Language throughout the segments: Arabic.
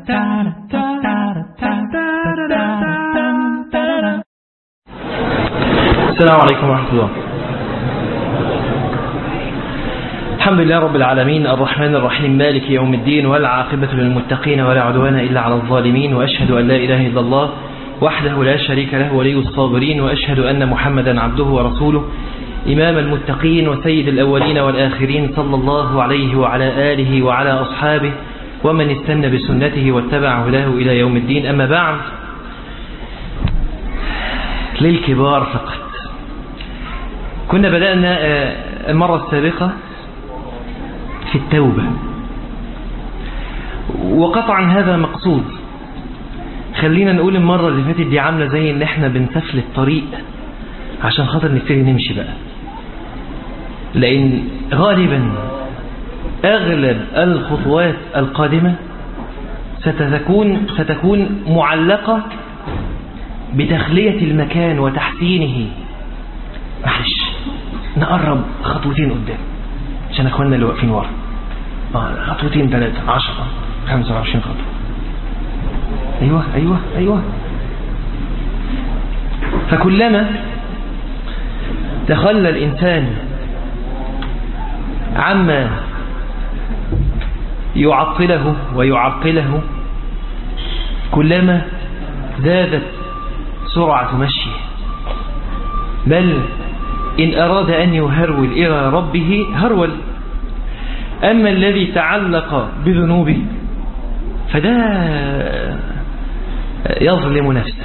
السلام عليكم ورحمة الله. الحمد لله رب العالمين الرحمن الرحيم مالك يوم الدين والعاقبة للمتقين ولا عدوان إلا على الظالمين، وأشهد أن لا إله إلا الله وحده لا شريك له ولي الصابرين، وأشهد أن محمدا عبده ورسوله إمام المتقين وسيد الأولين والآخرين، صلى الله عليه وعلى آله وعلى أصحابه ومن استنى بسنته واتبع هداه إلى يوم الدين. أما بعد، للكبار فقط. كنا بدأنا المرة السابقة في التوبة، وقطعا هذا مقصود. خلينا نقول المرة اللي فاتت دي عاملة زي ان احنا بنسفل الطريق عشان خاطر نبتدي نمشي بقى، لان غالبا اغلب الخطوات القادمة ستكون معلقة بتخلية المكان وتحسينه. معلش نقرب خطوتين قدام عشان اخواننا اللي واقفين ورا، خطوتين 3 10 25 خطوة. ايوه ايوه ايوه. فكلما تخلى الانسان عما يعطله ويعرقله، كلما زادت سرعة مشيه، بل إن أراد أن يهرول إلى ربه هرول. أما الذي تعلق بذنوبه فده يظلم نفسه.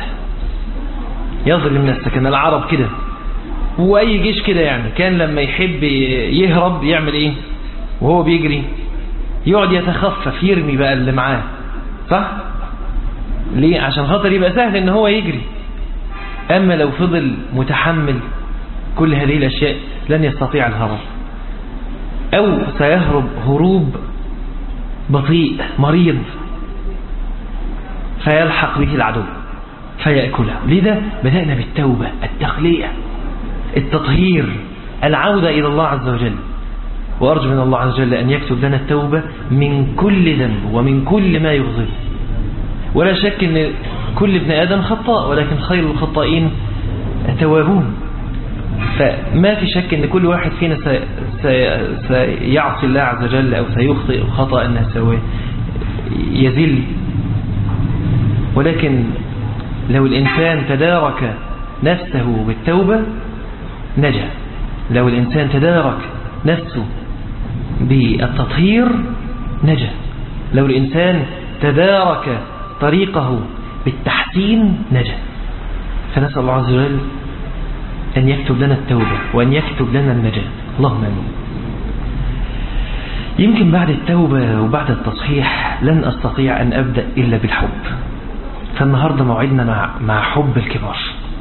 كان العرب كده، وأي جيش كده يعني، كان لما يحب يهرب يعمل إيه وهو بيجري؟ يقعد يتخفف، يرمي بقى اللي معاه، صح؟ ليه؟ عشان خاطر يبقى سهل إن هو يجري. أما لو فضل متحمل كل هذه الأشياء لن يستطيع الهرب، أو سيهرب هروب بطيء مريض فيلحق به العدو فيأكله. لذا بدأنا بالتوبة، التخلية، التطهير، العودة إلى الله عز وجل. وأرجو من الله عز وجل أن يكتب لنا التوبة من كل ذنب ومن كل ما يغضب. ولا شك أن كل ابن آدم خطاء، ولكن خير الخطائين التوابون. فما في شك أن كل واحد فينا سيعصي الله عز وجل أو سيخطئ خطأ أنه يذل. ولكن لو الإنسان تدارك نفسه بالتوبة نجا. لو الإنسان تدارك نفسه بالتطهير نجا. لو الإنسان تدارك طريقه بالتحسين نجا. فنسأل الله عز وجل أن يكتب لنا التوبة وأن يكتب لنا النجاة، اللهم آمين. يمكن بعد التوبة وبعد التصحيح لن أستطيع أن أبدأ إلا بالحب. فالنهاردة موعدنا مع حب الكبار.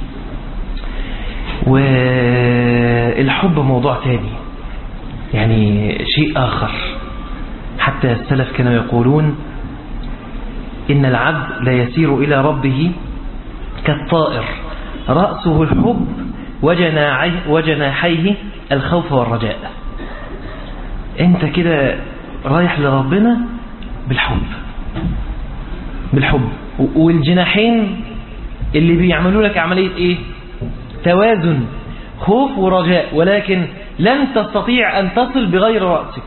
والحب موضوع تاني، يعني شيء آخر. حتى السلف كانوا يقولون إن العبد لا يسير إلى ربه كالطائر رأسه الحب وجناحيه الخوف والرجاء. انت كده رايح لربنا بالحب، والجناحين اللي بيعملوا لك عملية ايه؟ توازن، خوف ورجاء. ولكن لن تستطيع ان تصل بغير رأسك.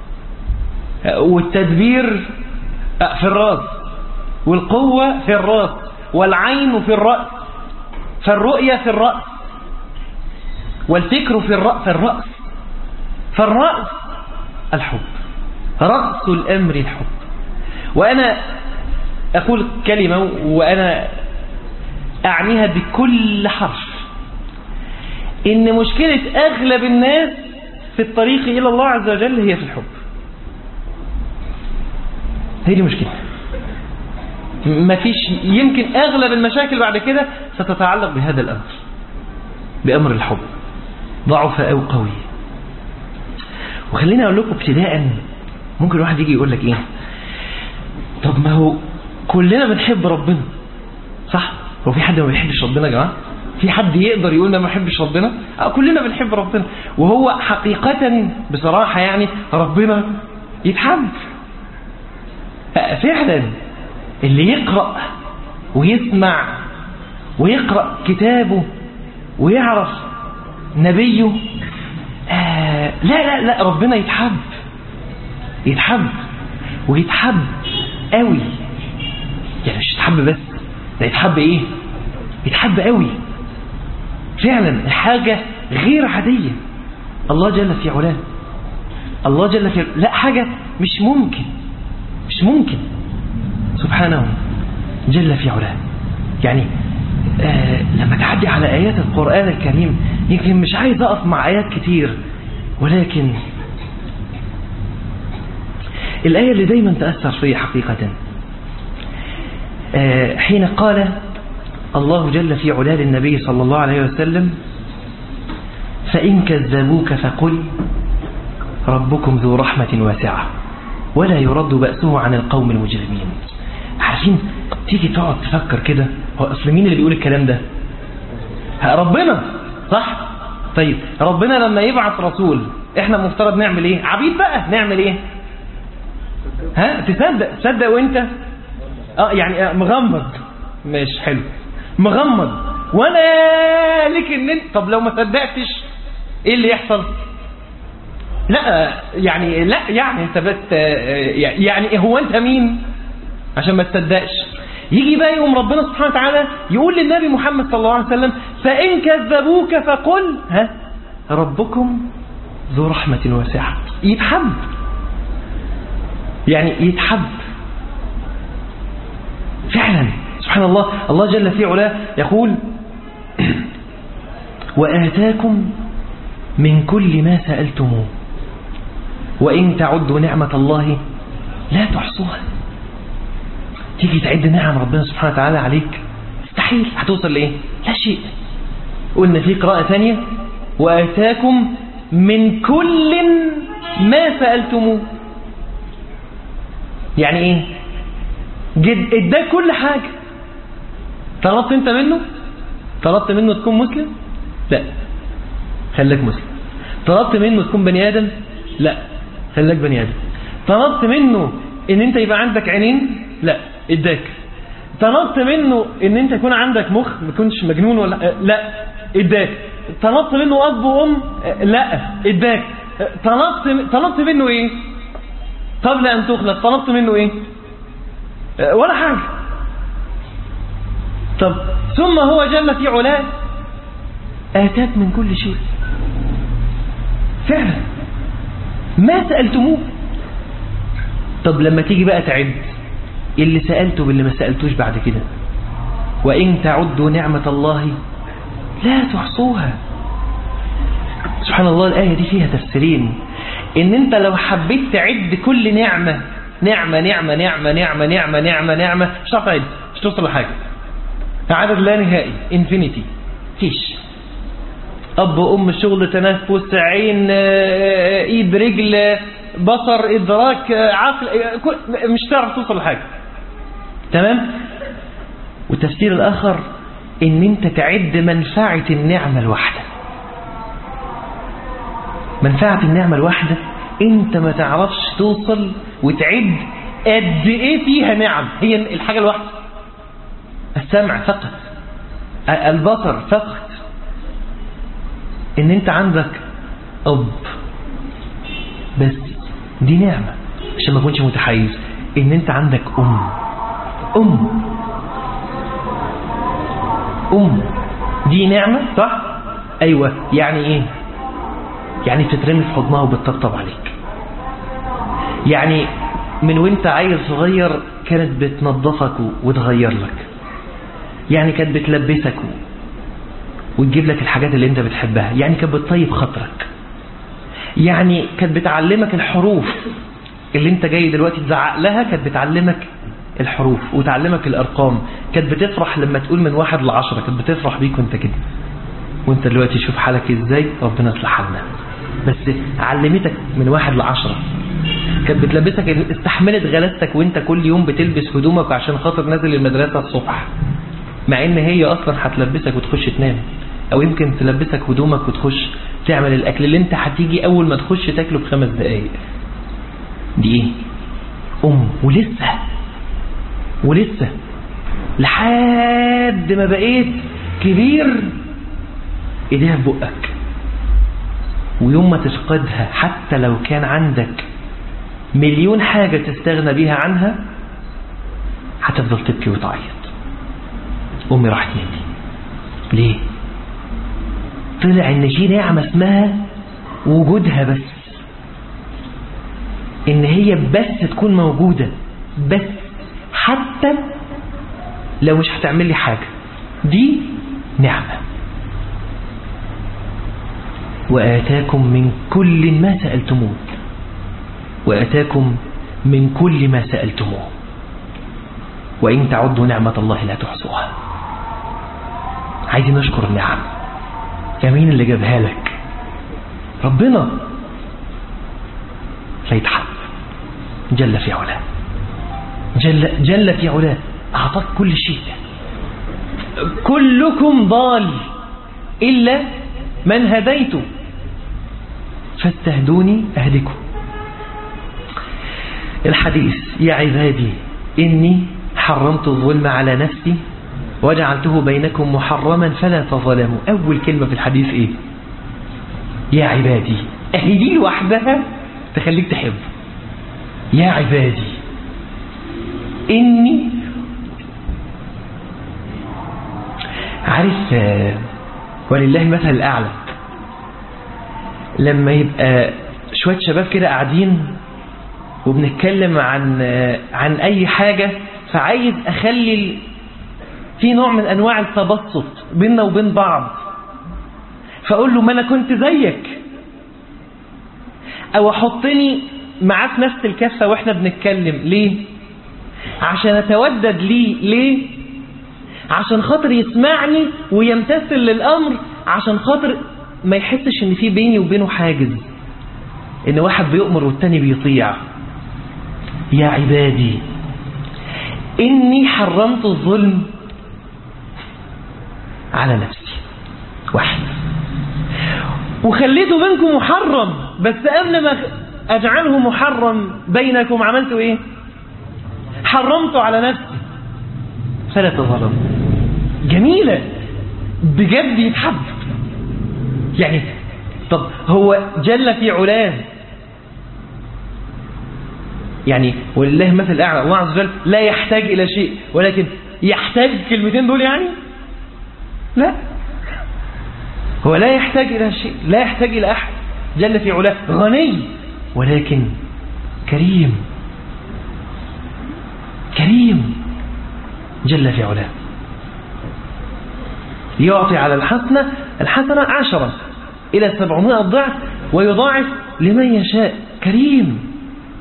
والتدبير في الرأس، والقوة في الرأس، والعين في الرأس، فالرؤية في الرأس، والفكر في الرأس. فالرأس الحب، رأس الأمر الحب. وأنا أقول كلمة وأنا أعنيها بكل حرف، إن مشكلة أغلب الناس في الطريق إلى الله عز وجل هي في الحب. هي دي مشكلة. ما فيش، يمكن أغلب المشاكل بعد كده ستتعلق بهذا الأمر، بأمر الحب، ضعف أو قوي. وخليني أقول لكم ابتداء، ممكن واحد يجي يقول لك إيه؟ طب ما هو كلنا بنحب ربنا، صح؟ هو في حد ما بيحبش ربنا يا جماعة؟ في حد يقدر يقول ما بحبش ربنا؟ كلنا بنحب ربنا. وهو حقيقة بصراحة يعني ربنا يتحب فعلا. اللي يقرأ ويسمع ويقرأ كتابه ويعرف نبيه، لا لا لا، ربنا يتحب ويتحب قوي. يعني مش يتحب بس، ده يتحب ايه؟ يتحب قوي فعلا. الحاجة غير عادية. الله جل في علاه، الله جل في علاه، لا حاجة مش ممكن سبحانه جل في علاه. يعني لما تعدي على آيات القرآن الكريم، يمكن مش عايز أقف مع آيات كتير، ولكن الآية اللي دايما تأثر فيها حقيقة حين قال الله جل في علاه للنبي صلى الله عليه وسلم: فإن كذبوك فقل ربكم ذو رحمة واسعة ولا يرد بأسه عن القوم المجرمين. عارفين تيجي تقعد تفكر كده، هو أصل مين اللي بيقول الكلام ده؟ ربنا، صح؟ طيب ربنا لما يبعث رسول احنا مفترض نعمل ايه؟ عبيد بقى، نعمل ايه؟ تصدق وانت يعني مغمض، ماشي حلو، مغمض وانا لك ان انت، طب لو ما صدقتش ايه اللي يحصل؟ لا يعني انت بس يعني هو انت مين عشان ما تصدقش؟ يجي بقى يوم ربنا سبحانه وتعالى يقول للنبي محمد صلى الله عليه وسلم: فإن كذبوك فقل ربكم ذو رحمة واسعة. يتحب، يعني يتحب فعلا. سبحان الله، الله جل في علاه يقول: وآتاكم من كل ما سألتموه وإن تعدوا نعمة الله لا تحصوها. تيجي تعد نعم ربنا سبحانه وتعالى عليك، مستحيل هتوصل لإيه؟ لا شيء. قلنا في قراءة ثانية: وآتاكم من كل ما سألتموه. يعني إيه؟ اداك كل حاجة. طلبت انت منه؟ طلبت منه تكون مسلم؟ لا، خليك مسلم. طلبت منه تكون بني آدم؟ لا، خليك بني آدم. طلبت منه ان انت يبقى عندك عينين؟ لا، اداك. طلبت منه ان انت يكون عندك مخ، ما تكونش مجنون ولا لا، اداك. طلبت منه اب وام؟ لا، اداك. طلبت منه ايه قبل ان تخلق؟ طلبت منه ايه؟ ولا حاجة. طب ثم هو جل في علاه آتاك من كل شيء فعلا ما سألتموه. طب لما تيجي بقى تعد اللي سألته باللي ما سألتوش بعد كده: وإن تعدوا نعمة الله لا تحصوها. سبحان الله، الآية دي فيها تفسيرين. إن أنت لو حبيت تعد كل نعمة نعمة نعمة نعمة نعمة نعمة نعمة نعمة مش هتعرف تعد، مش توصل لحاجة. عدد لا نهائي، انفينيتي، فيش. أب أم شغل تنفس عين إيد رجل بصر إدراك عقل، مش تعرف توصل لحاجة. تمام؟ والتفسير الآخر إن أنت تعد منفعة النعمة الواحدة. منفعة النعمة الواحدة أنت ما تعرفش توصل وتعد قد إيه فيها نعم. هي الحاجة الواحدة، السمع فقط، البصر فقط. ان انت عندك اب بس، دي نعمة عشان ما اكونش متحيز. ان انت عندك ام دي نعمة، صح؟ ايوه. يعني ايه؟ يعني بتترمي في حضنها وبتطبطب عليك. يعني من وانت عيل صغير كانت بتنظفك وتغير لك. يعني كانت بتلبسك وتجيب لك الحاجات اللي انت بتحبها. يعني كانت بتطيب خاطرك. يعني كانت بتعلمك الحروف اللي انت جاي دلوقتي تزعق لها، كانت بتعلمك الحروف وتعلمك الارقام. كانت بتفرح لما تقول من 1 ل10، كانت بتفرح بيك وانت كده. وانت دلوقتي شوف حالك ازاي، ربنا يصلح حالنا. بس علمتك من 1 ل10. كانت بتلبسك، استحملت غلاستك وانت كل يوم بتلبس هدومك عشان خاطر نازل المدرسة الصبح، مع ان هي اصلا هتلبسك وتخش تنام، او يمكن تلبسك هدومك وتخش تعمل الاكل اللي انت هتيجي اول ما تخش تاكله ب5 دقايق. دي ايه؟ ولسه ولسه لحد ما بقيت كبير ايديها في بقك، ويوم ما تفقدها حتى لو كان عندك مليون حاجة تستغنى بيها عنها هتفضل تبكي وتعيط. أمي راحت مني ليه؟ طلع إن في نعمة اسمها وجودها، بس إن هي بس تكون موجودة، بس حتى لو مش هتعمل لي حاجة، دي نعمة. وآتاكم من كل ما سألتموه، وآتاكم من كل ما سألتموه وإن تعدوا نعمة الله لا تحصوها. عايزين نشكر النعم. مين اللي جابها لك؟ ربنا. فيتحب جل في علاه، جل في علاه، أعطاك كل شيء. كلكم ضال إلا من هديته فاستهدوني أهدكم. الحديث يا عبادي إني حرمت الظلم على نفسي وجعلته بينكم محرما فلا تظلموا. أول كلمة في الحديث إيه؟ يا عبادي. أهدي لوحدها تخليك تحب. يا عبادي إني، عارف ولله المثل الأعلى، لما يبقى شوية شباب كده قاعدين وبنتكلم عن أي حاجة، فعايز أخلي في نوع من أنواع التبسط بيننا وبين بعض، فأقول له ما أنا كنت زيك، أو أحطني معاه في نفس الكفة وإحنا بنتكلم. ليه؟ عشان أتودد ليه؟ عشان خاطر يسمعني ويمتثل للأمر، عشان خاطر ما يحسش إن في بيني وبينه حاجز، إن واحد بيؤمر والتاني بيطيع. يا عبادي إني حرمت الظلم على نفسي، واحد، وخليته بينكم محرم، بس قبل ما أجعله محرم بينكم عملته إيه؟ حرمته على نفسي فلا تظلم. جميلة بجد، يتحب يعني. طب هو جل في علاه يعني، ولله مثل الأعلى، الله عز وجل لا يحتاج إلى شيء، ولكن يحتاج كلمتين دول يعني؟ لا، هو لا يحتاج إلى شيء، لا يحتاج إلى أحد. جل في علاه غني ولكن كريم، كريم جل في علاه. يعطي على الحسنة 10 إلى 700 ضعف ويضاعف لمن يشاء. كريم.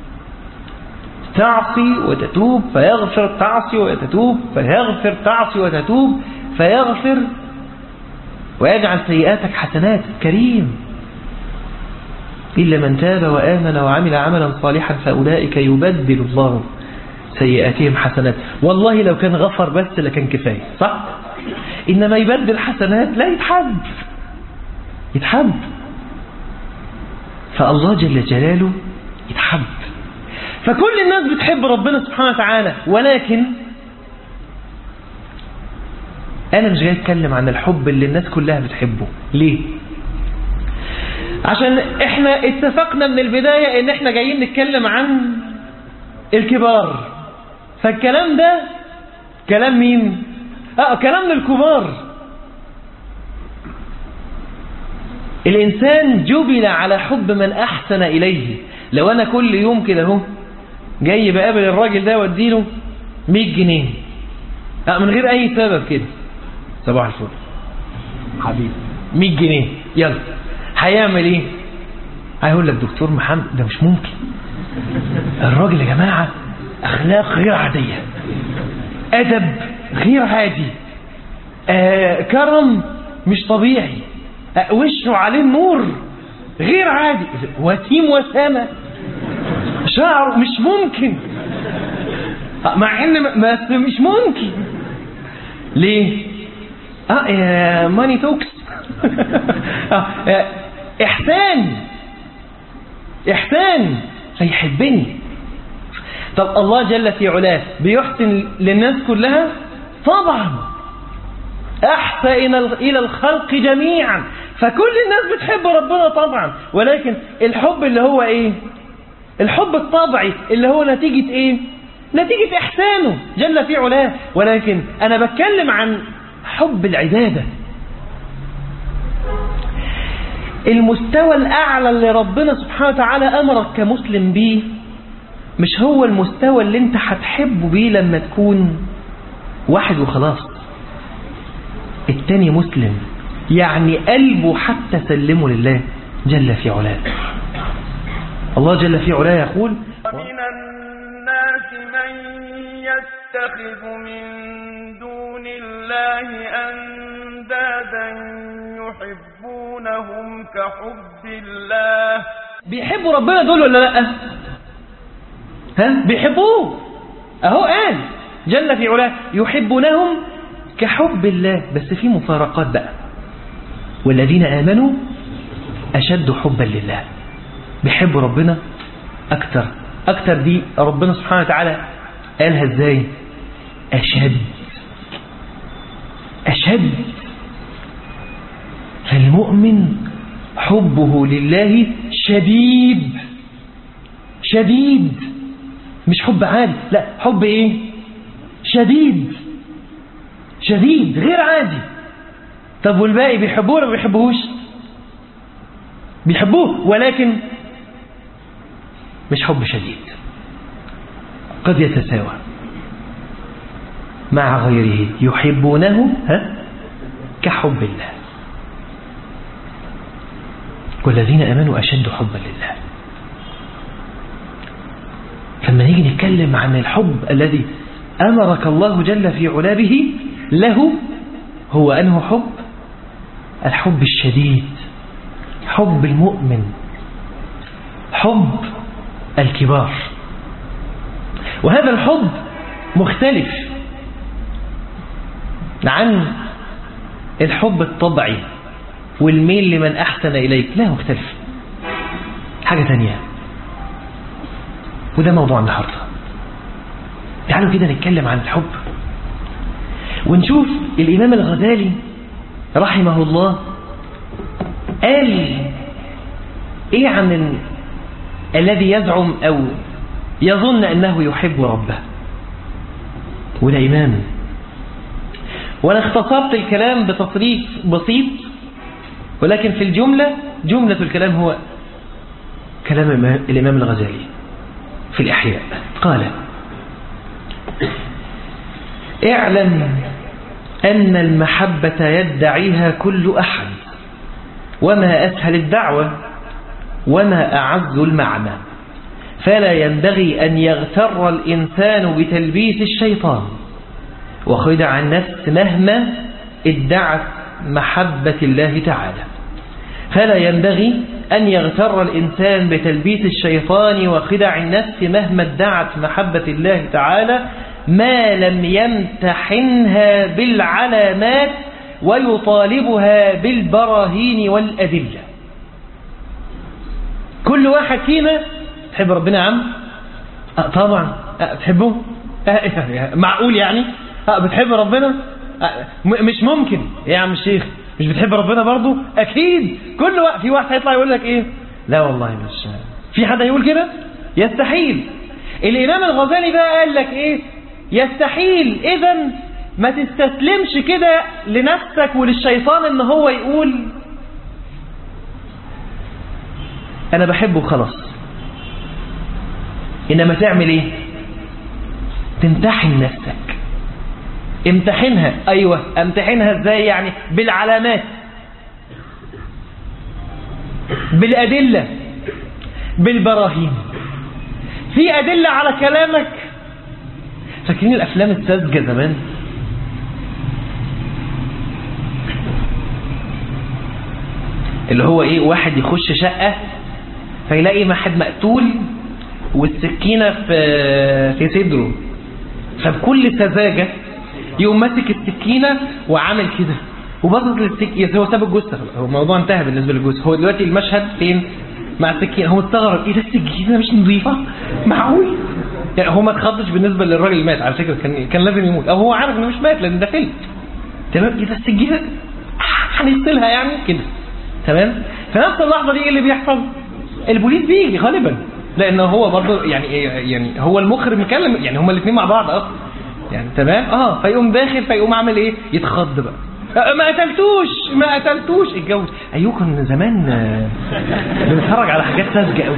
تعصي وتتوب فيغفر، تعصي وتتوب فيغفر، تعصي وتتوب فيغفر ويجعل سيئاتك حسنات. كريم. إلا من تاب وآمن وعمل عملا صالحا فأولئك يبدل الله سيئاتهم حسنات. والله لو كان غفر بس لكان كفاية، صح؟ إنما يبدل حسنات، لا يتحب. فالله جل جلاله يتحب. فكل الناس بتحب ربنا سبحانه وتعالى، ولكن أنا مش جاي أتكلم عن الحب اللي الناس كلها بتحبه. ليه؟ عشان إحنا اتفقنا من البداية إن إحنا جايين نتكلم عن الكبار، فالكلام ده كلام مين؟ كلام للكبار. الإنسان جبل على حب من أحسن إليه. لو أنا كل يوم كده اهو جاي بقابل الراجل ده واديله 100 جنيه من غير أي سبب كده، صباح الفل حبيبي 100 جنيه يلا، هيعمل إيه؟ هيقول لك دكتور محمد ده مش ممكن، الراجل يا جماعة أخلاق غير عادية، أدب غير عادي، كرم مش طبيعي، وشه عليه النور غير عادي، وسيم وسامة، شعره مش ممكن، مع ان مش ممكن. ليه؟ ماني توكس. احسان فيحبني. طب الله جل في علاه بيحسن للناس كلها؟ طبعا أحسن إلى الخلق جميعا، فكل الناس بتحب ربنا طبعا، ولكن الحب اللي هو إيه؟ الحب الطبيعي اللي هو نتيجة إيه؟ نتيجة إحسانه جل في علاه. ولكن أنا بتكلم عن حب العبادة، المستوى الأعلى اللي ربنا سبحانه وتعالى أمرك كمسلم بيه، مش هو المستوى اللي انت هتحبه بيه لما تكون واحد وخلاص. التاني مسلم، يعني قلبه حتى سلمه لله جل في علاه. الله جل في علاه يقول: ومن الناس من يتخذ من دون الله أندادا يحبونهم كحب الله. بيحبوا ربنا دول ولا لا؟ بيحبوه. اهو قال جل في علاه يحبونهم كحب الله، بس في مفارقات بقى. والذين آمنوا أشد حبا لله، بيحبوا ربنا أكتر. دي ربنا سبحانه وتعالى قالها ازاي؟ أشد. فالمؤمن حبه لله شديد، مش حب عادي، لا حب ايه؟ شديد غير عادي. طب والباقي بيحبوه ولا ما بيحبوهوش؟ بيحبوه، ولكن مش حب شديد، قد يتساوى مع غيره. يحبونه كحب الله، والذين آمنوا أشد حبا لله. لما نيجي نتكلم عن الحب الذي أمرك الله جل في علا به له، هو أنه حب الحب الشديد، حب المؤمن، حب الكبار. وهذا الحب مختلف عن الحب الطبيعي والميل لمن أحسن إليك، لا مختلف، حاجة تانية. وده موضوع النهاردة. تعالوا كده نتكلم عن الحب ونشوف الإمام الغزالي رحمه الله قال إيه عن الذي يزعم أو يظن أنه يحب ربه. وده إمام. وأنا اختصرت الكلام بتصريف بسيط، ولكن في جملة الكلام هو كلام الإمام الغزالي في الإحياء. قال: اعلم أن المحبة يدعيها كل أحد، وما أسهل الدعوة وما أعز المعنى، فلا ينبغي أن يغتر الإنسان بتلبيس الشيطان وخدع النفس مهما ادعت محبة الله تعالى. فلا ينبغي أن يغتر الإنسان بتلبيس الشيطان وخدع النفس مهما ادعت محبة الله تعالى، ما لم يمتحنها بالعلامات ويطالبها بالبراهين والأدلة. كل واحد فينا تحب ربنا يا عم؟ طبعا. تحبه؟ معقول يعني؟ بتحب ربنا؟ مش ممكن يا عم الشيخ، مش بتحب ربنا برضو؟ أكيد. كل واحد، في واحد هيطلع يقول لك إيه؟ لا والله مش في حد يقول كده؟ يستحيل. الإمام الغزالي بقى قال لك إيه؟ يستحيل. إذن ما تستسلمش كده لنفسك وللشيطان إن هو يقول أنا بحبه خلاص. إنما تعمل إيه؟ تمتحن نفسك. امتحنها. أيوة، امتحنها إزاي يعني؟ بالعلامات، بالأدلة، بالبراهين. في أدلة على كلامك. فاكرين الأفلام الساذجة زمان؟ اللي هو إيه؟ واحد يخش شقة فيلاقي واحد مقتول والسكينة في صدره، فبكل سذاجة يقوم ماسك السكينة وعامل كده وبصت للسكينة. هو ساب الجثة، هو الموضوع انتهى بالنسبة للجثة. هو دلوقتي المشهد فين؟ مع السكينة. هو استغرب، ايه ده؟ السكينة مش نظيفة؟ معقول؟ يعني هو ما اتخضش بالنسبه للراجل اللي مات على فكره، كان لازم يموت، او هو عارف انه مش مات لان ده فيلم. تمام. اذا السجينه هنقتلها يعني كده. تمام. في نفس اللحظه دي ايه اللي بيحصل؟ البوليس بيجي غالبا، لان هو برضه يعني هو المخرج مكلم، يعني هما الاثنين مع بعض اصلا يعني. تمام. فيقوم داخل، فيقوم عامل ايه؟ يتخض بقى. ما قتلتوش اتجوز. ايوه كنا زمان بنتفرج على حاجات ساذجه قوي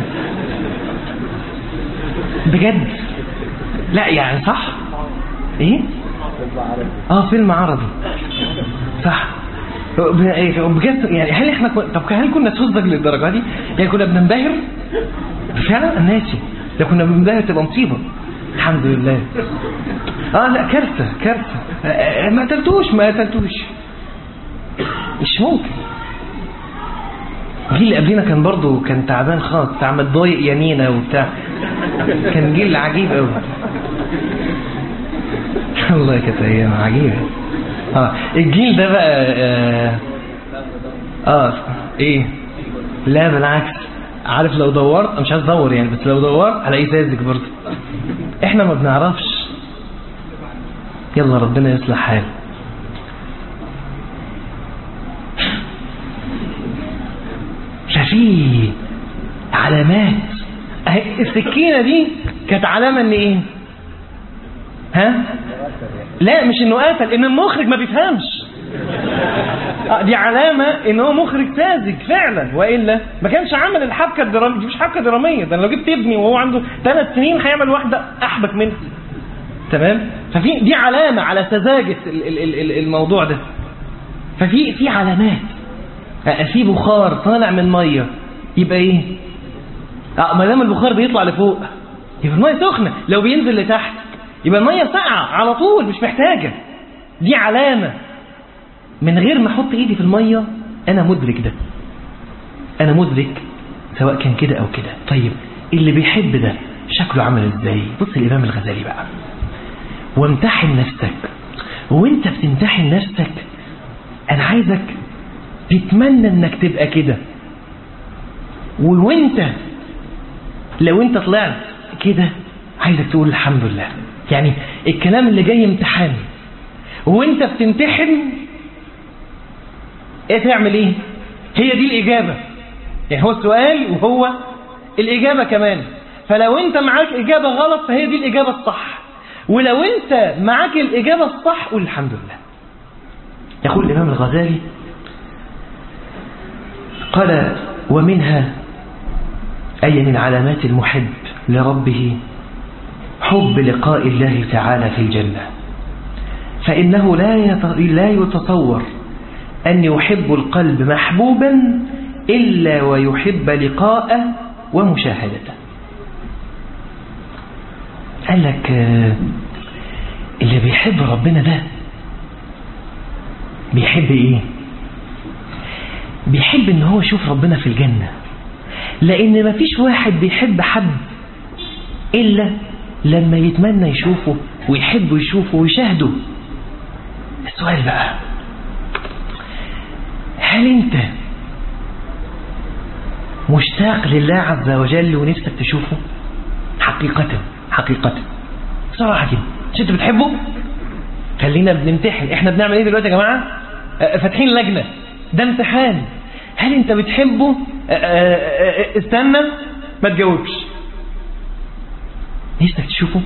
بجد. لا يعني صح ايه؟ فيلم عربي صح بجد. يعني هل احنا هل كنا سذج للدرجه دي؟ يعني كنا بننبهر فعلا الناسي، لو كنا بننبهر تبقى مصيبه. الحمد لله. لا كارثه. ما قتلتوش مش ممكن. الجيل اللي قبلنا كان برضو كان تعبان خالص، بتاع متضايق يمينه وبتاع، كان جيل عجيب قوي. والله كانت ايام عجيبه. الجيل ده بقى ايه؟ لا بالعكس، عارف لو دورت، انا مش عايز ادور يعني، بس لو دورت هلاقيه ساذج برضه. احنا ما بنعرفش. يلا ربنا يصلح حال. ففي علامات. السكينه دي كانت علامه ان ايه؟ لا مش انه قتل، ان المخرج ما بيفهمش. دي علامة ان هو مخرج ساذج فعلا، وإلا ما كانش عمل الحبكة الدرامية دي. مش حبكة درامية، ده لو جبت ابني وهو عنده 3 سنين هيعمل واحدة احبك منه. تمام. ففي دي علامة على سذاجة الموضوع ده. ففي علامات. في بخار طالع من مية، يبقى ايه؟ ما دام البخار بيطلع لفوق يبقى المية سخنة، لو بينزل لتحت يبقى المية ساقعة على طول مش محتاجة. دي علامة. من غير ما احط ايدي في المية انا مدرك ده، انا مدرك سواء كان كده او كده. طيب اللي بيحب ده شكله عامل ازاي؟ بص الامام الغزالي بقى. وامتحن نفسك، وانت بتمتحن نفسك انا عايزك تتمنى انك تبقى كده. وانت لو انت طلعت كده عايزك تقول الحمد لله. يعني الكلام اللي جاي امتحان، وانت بتمتحن ايه تعمل ايه؟ هي دي الاجابة. يعني هو السؤال وهو الاجابة كمان. فلو انت معاك اجابة غلط فهي دي الاجابة الصح، ولو انت معاك الاجابة الصح قول الحمد لله. يقول الامام الغزالي قال: ومنها أي من علامات المحب لربه حب لقاء الله تعالى في الجنة، فإنه لا يتصور أن يحب القلب محبوبا إلا ويحب لقاءه ومشاهدته. قال لك اللي بيحب ربنا ده بيحب ايه؟ بيحب ان هو يشوف ربنا في الجنة، لان مفيش واحد بيحب حد الا لما يتمنى يشوفه ويحب يشوفه ويشاهده. السؤال بقى، هل انت مشتاق لله عز وجل ونفسك تشوفه؟ حقيقة صراحة كده، مش انت بتحبه؟ خلينا بنمتحن. احنا بنعمل ايه دلوقتي يا جماعة؟ فاتحين لجنة، ده امتحان. هل انت بتحبه؟ استنى ما تجاوبش. نفسك تشوفه؟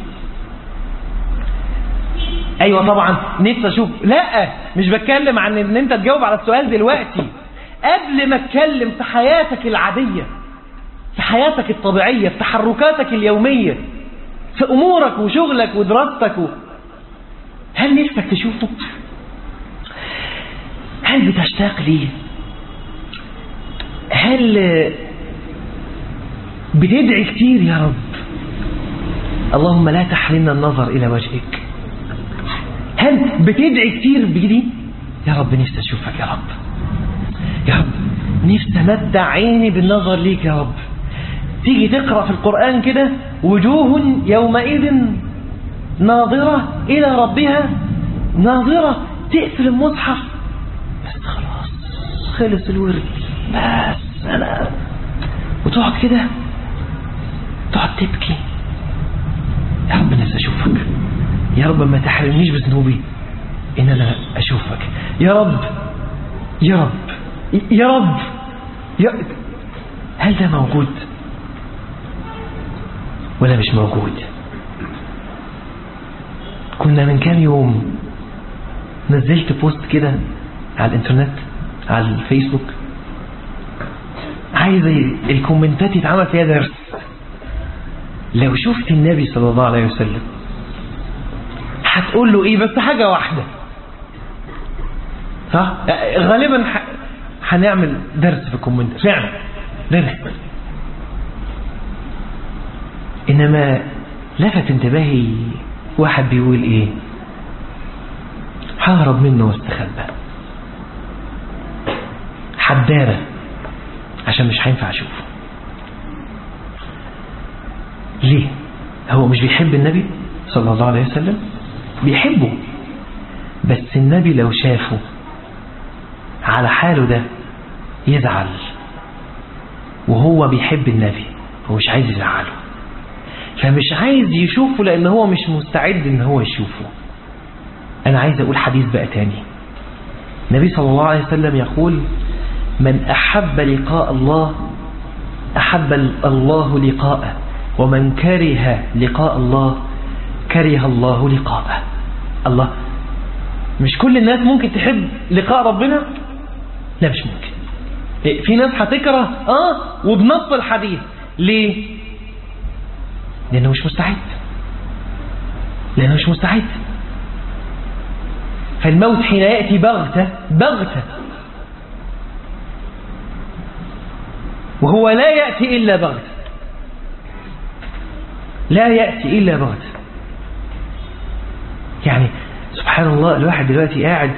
ايوه طبعا نفسي اشوف. لا مش بتكلم عن ان انت تجاوب على السؤال دلوقتي. قبل ما اتكلم في حياتك العادية، في حياتك الطبيعية، في تحركاتك اليومية، في امورك وشغلك ودراستك هل نفسك تشوفه؟ هل بتشتاق ليه؟ هل بتدعي كتير يا رب اللهم لا تحرمنا النظر إلى وجهك؟ هل بتدعي كتير بجدي يا رب نفسي أشوفك يا رب، يا رب نفسي أمتع عيني بالنظر ليك يا رب؟ تيجي تقرأ في القرآن كده وجوه يومئذ ناظرة إلى ربها ناظرة، تقفل المصحف بس خلاص خلص الورد بس أنا، وتقعد كده تقعد تبكي يا رب ما تحرمنيش بذنوبي إن أنا أشوفك، يا رب يا رب يا رب هل ده موجود ولا مش موجود؟ كنا من كام يوم نزلت بوست كده على الانترنت على الفيسبوك، عايز الكومنتات يتعمل فيها درس. لو شفت النبي صلى الله عليه وسلم هتقول له ايه؟ بس حاجة واحدة، صح؟ غالبا هنعمل درس في الكومنت، فعلا درس. انما لفت انتباهي واحد بيقول ايه؟ ههرب منه واستخبى، حدارة، عشان مش هينفع اشوفه. ليه؟ هو مش بيحب النبي صلى الله عليه وسلم؟ بيحبه، بس النبي لو شافه على حاله ده يزعل، وهو بيحب النبي، هو مش عايز يزعله، فمش عايز يشوفه لأن هو مش مستعد ان هو يشوفه. أنا عايز أقول حديث بقى تاني. النبي صلى الله عليه وسلم يقول: من أحب لقاء الله أحب الله لقاءه، ومن كره لقاء الله كره الله لقاءه. الله، مش كل الناس ممكن تحب لقاء ربنا؟ لا مش ممكن. في ناس هتكره وبنص الحديث. ليه؟ لأنه مش مستعد، لأنه مش مستعد. فالموت حين يأتي بغتة، وهو لا يأتي إلا بغتة، لا يأتي إلا بغتة. يعني سبحان الله، الواحد دلوقتي قاعد،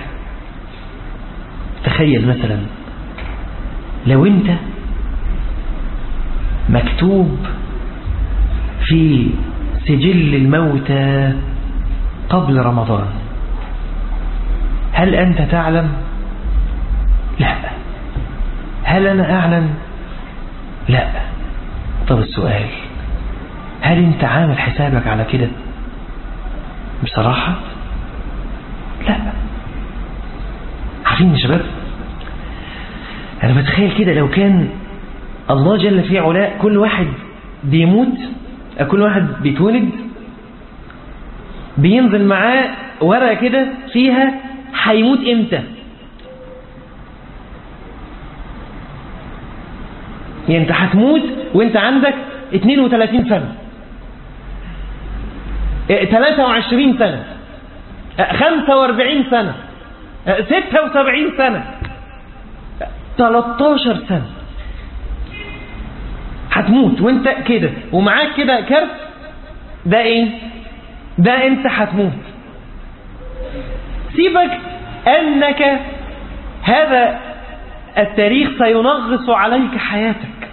تخيل مثلا لو انت مكتوب في سجل الموتى قبل رمضان، هل أنت تعلم؟ لا. هل أنا أعلم؟ لا. طب السؤال، هل أنت عامل حسابك على كده؟ بصراحة لا. عارفين يا شباب، أنا بتخيل كده لو كان الله جل في علاء كل واحد بيموت، كل واحد بيتولد بينزل معاه ورقة كده فيها هيموت امتى. يعني انت هتموت وانت عندك 32 سنة، 23 سنة، 45 سنة، 76 سنة، 13 سنة هتموت وانت كده، ومعاك كده كارت. ده ايه؟ ده انت هتموت. سيبك انك هذا التاريخ سينغص عليك حياتك.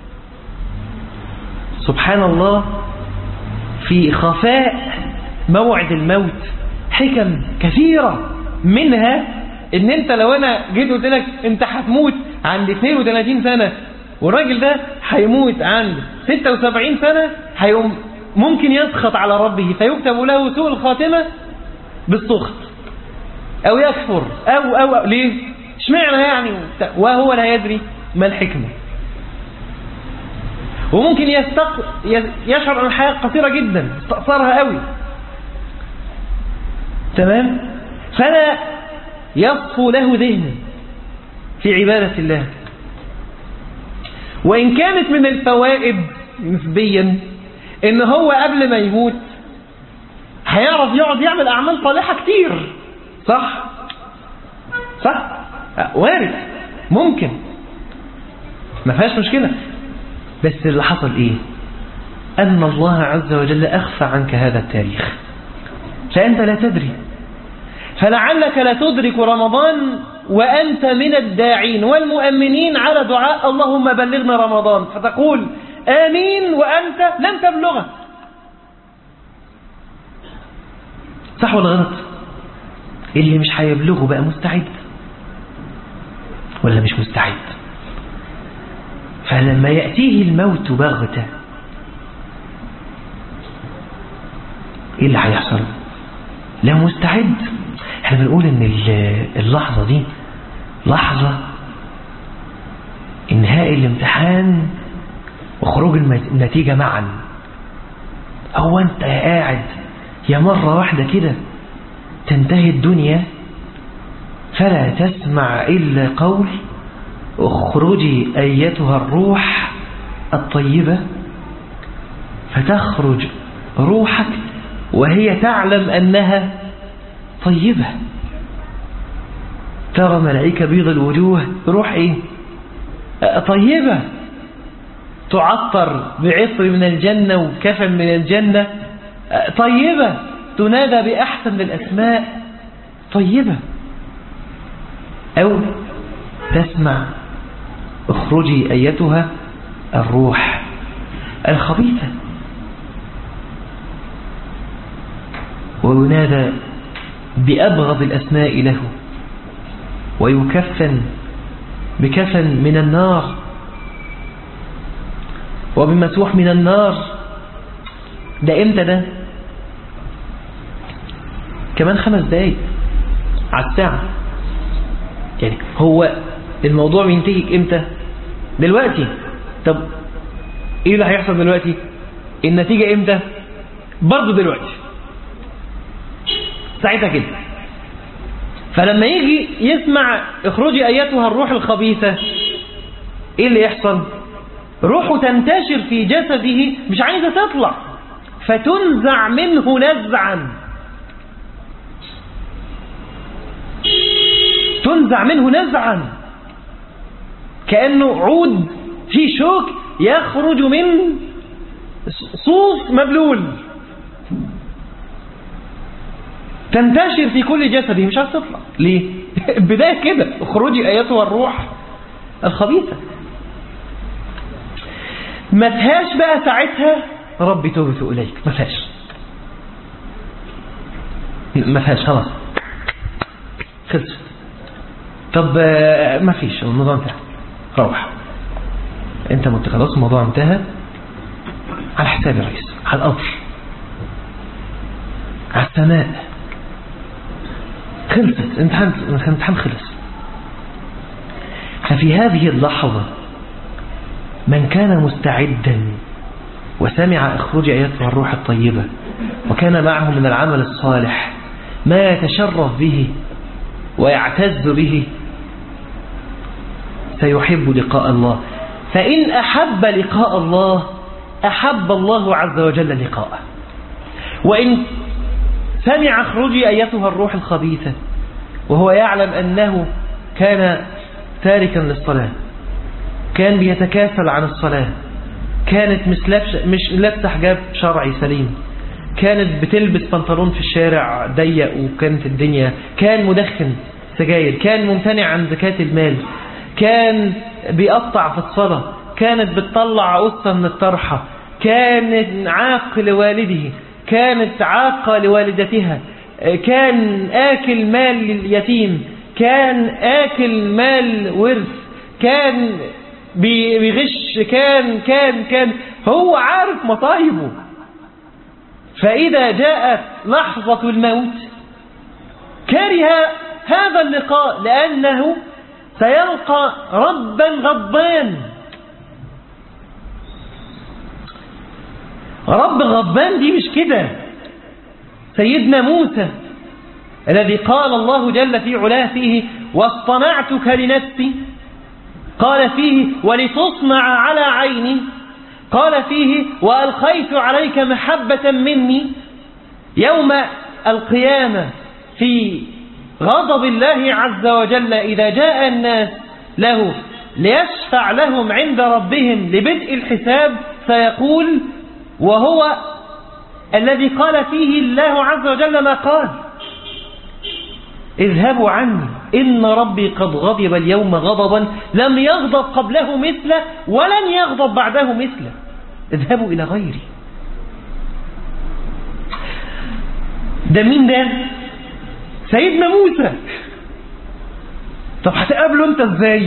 سبحان الله، في خفاء موعد الموت حكم كثيرة، منها ان انت لو انا جيت قلت لك انت هتموت عند 32 سنة والراجل ده هيموت عند 76 سنة، هيقوم ممكن يسخط على ربه فيكتب له سوء الخاتمة بالسخط، او يكفر او ليه؟ اشمعنى يعني؟ وهو لا يدري ما الحكمة. وممكن يشعر ان الحياة قصيرة جدا، استقصرها قوي، تمام؟ فلا يصفو له ذهن في عبادة الله. وإن كانت من الفوائد نسبيا إن هو قبل ما يموت هيعرف يقعد يعمل أعمال صالحة كتير، صح؟ صح؟ وارد، ممكن، ما فيهاش مشكلة. بس اللي حصل إيه؟ أن الله عز وجل أخفى عنك هذا التاريخ، فأنت لا تدري. فلعلك لا تدرك رمضان وأنت من الداعين والمؤمنين على دعاء اللهم بلغنا رمضان، فتقول آمين وأنت لم تبلغه. صح ولا غلط؟ اللي مش هيبلغه بقى مستعد ولا مش مستعد؟ فلما يأتيه الموت بغتة، ايه اللي هيحصل؟ لو مستعد، احنا بنقول ان اللحظة دي لحظة انهاء الامتحان وخروج النتيجة معا. هو انت قاعد يا مرة واحدة كده تنتهي الدنيا فلا تسمع إلا قول اخرجي أيتها الروح الطيبة، فتخرج روحك وهي تعلم أنها طيبة. ترى ملائكة بيض الوجوه، روح إيه؟ طيبة، تعطر بعطر من الجنة وكفن من الجنة، طيبة، تنادى بأحسن الأسماء، طيبة. أو تسمع اخرجي أيتها الروح الخبيثة، وينادى بأبغض الأسماء له، ويكفن بكفن من النار وبمسوح من النار. ده امتى ده؟ كمان 5 دقايق على الساعة. يعني هو الموضوع بينتهي امتى؟ دلوقتي. طب ايه اللي هيحصل دلوقتي؟ النتيجة امتى؟ برضو دلوقتي، ساعتها كده. فلما يجي يسمع اخرجي ايتها الروح الخبيثة، ايه اللي يحصل؟ روحه تنتشر في جسده، مش عايزة تطلع، فتنزع منه نزعا، تنزع منه نزعا، كأنه عود في شوك يخرج من صوص مبلول، تنتشر في كل جسده، مش عايز تطلع. ليه؟ البداية كده، اخرجي ايتها الروح الخبيثة. ما فيهاش بقى ساعتها ربي توبت إليك، ما فيهاش، ما فيهاش، خلاص خلصت. طب ما فيش، الموضوع انتهى، روح انت مت، خلاص الموضوع انتهى، على حساب الرئيس، على القطر، على السماء، خلصت، امتحان خلص. ففي هذه اللحظة من كان مستعدا وسمع اخرجي ايتها الروح الطيبة وكان معه من العمل الصالح ما يتشرف به ويعتز به، سيحب لقاء الله. فإن أحب لقاء الله أحب الله عز وجل لقاءه. وإن سمع اخرجي أيتها الروح الخبيثة وهو يعلم أنه كان تاركا للصلاة، كان بيتكاسل عن الصلاة، كانت مش لابسة حجاب شرعي سليم، كانت بتلبس بنطلون في الشارع ضيق، وكانت الدنيا، كان مدخن سجاير، كان ممتنع عن زكاة المال، كان بيقطع في الصلاة، كانت بتطلع قصة من الطرحة، كانت عاق لوالده، كانت عاقة لوالدتها، كان آكل مال لليتيم، كان آكل مال ورث، كان بيغش، كان هو عارف مصايبه. فإذا جاءت لحظة الموت كره هذا اللقاء، لأنه سيلقى ربا غضبان. رب غضبان دي مش كده. سيدنا موسى الذي قال الله جل في علاه فيه واصطنعتك لنفسي، قال فيه ولتصنع على عيني، قال فيه وألقيت عليك محبة مني. يوم القيامة في غضب الله عز وجل إذا جاء الناس له ليشفع لهم عند ربهم لبدء الحساب، سيقول وهو الذي قال فيه الله عز وجل ما قال اذهبوا عني إن ربي قد غضب اليوم غضبا لم يغضب قبله مثله ولن يغضب بعده مثله، اذهبوا إلى غيري. ده مين ده؟ سيدنا موسى. طب هتقابله انت ازاي؟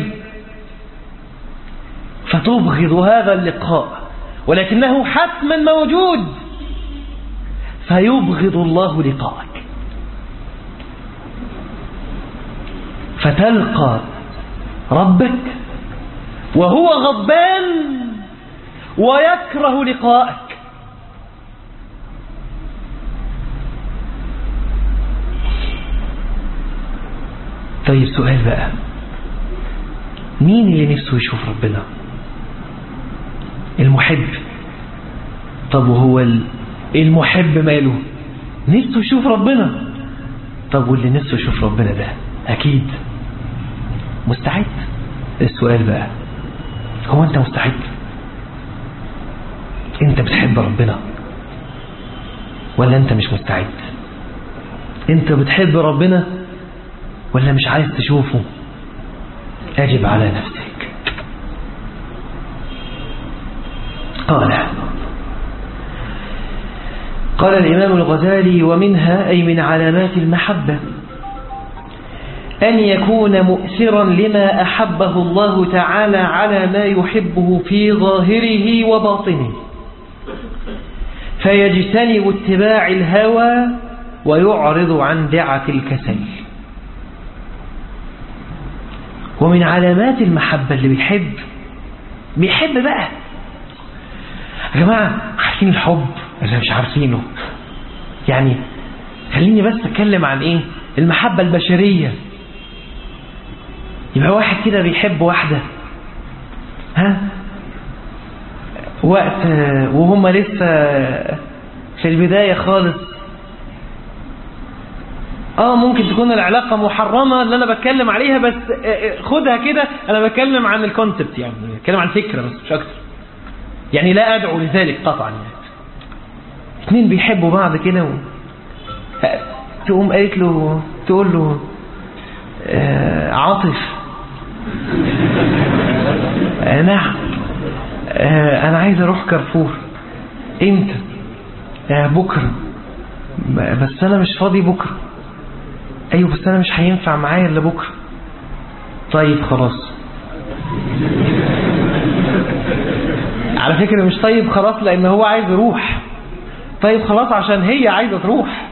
فتبغض هذا اللقاء ولكنه حتما موجود، فيبغض الله لقاءك. فتلقى ربك وهو غضبان ويكره لقاءك. طيب سؤال بقى، مين اللي نفسه يشوف ربنا؟ المحب. طب وهو المحب ماله؟ نفسه يشوف ربنا. طب واللي نفسه يشوف ربنا ده أكيد مستعد. السؤال بقى، هو أنت مستعد؟ أنت بتحب ربنا ولا أنت مش مستعد؟ أنت بتحب ربنا ولا مش عايز تشوفه؟ أجب على نفسك. قال الإمام الغزالي: ومنها أي من علامات المحبة أن يكون مؤثرا لما أحبه الله تعالى على ما يحبه في ظاهره وباطنه، فيجتنب اتباع الهوى ويعرض عن دعة الكسل. ومن علامات المحبة اللي بيحب بقى. يا جماعة عارفين الحب ولا مش عارفينه؟ يعني خليني بس أتكلم عن إيه المحبة البشرية. يبقى واحد كده بيحب واحدة، وقت وهم لسه في البداية خالص، ممكن تكون العلاقة محرمة اللي أنا بتكلم عليها، بس خدها كده أنا بتكلم عن الكونسبت، يعني بتكلم عن فكرة بس مش أكتر، يعني لا أدعو لذلك قطعا. يعني اثنين بيحبوا بعض كده تقوم قالت له، تقول له عاطف نعم أنا عايز أروح كارفور. إمتى؟ بكرة. بس أنا مش فاضي بكرة. أيوة بس أنا مش هينفع معايا إلا بكرة. طيب خلاص. على فكرة مش طيب خلاص لأن هو عايز يروح، طيب خلاص عشان هي عايزة تروح.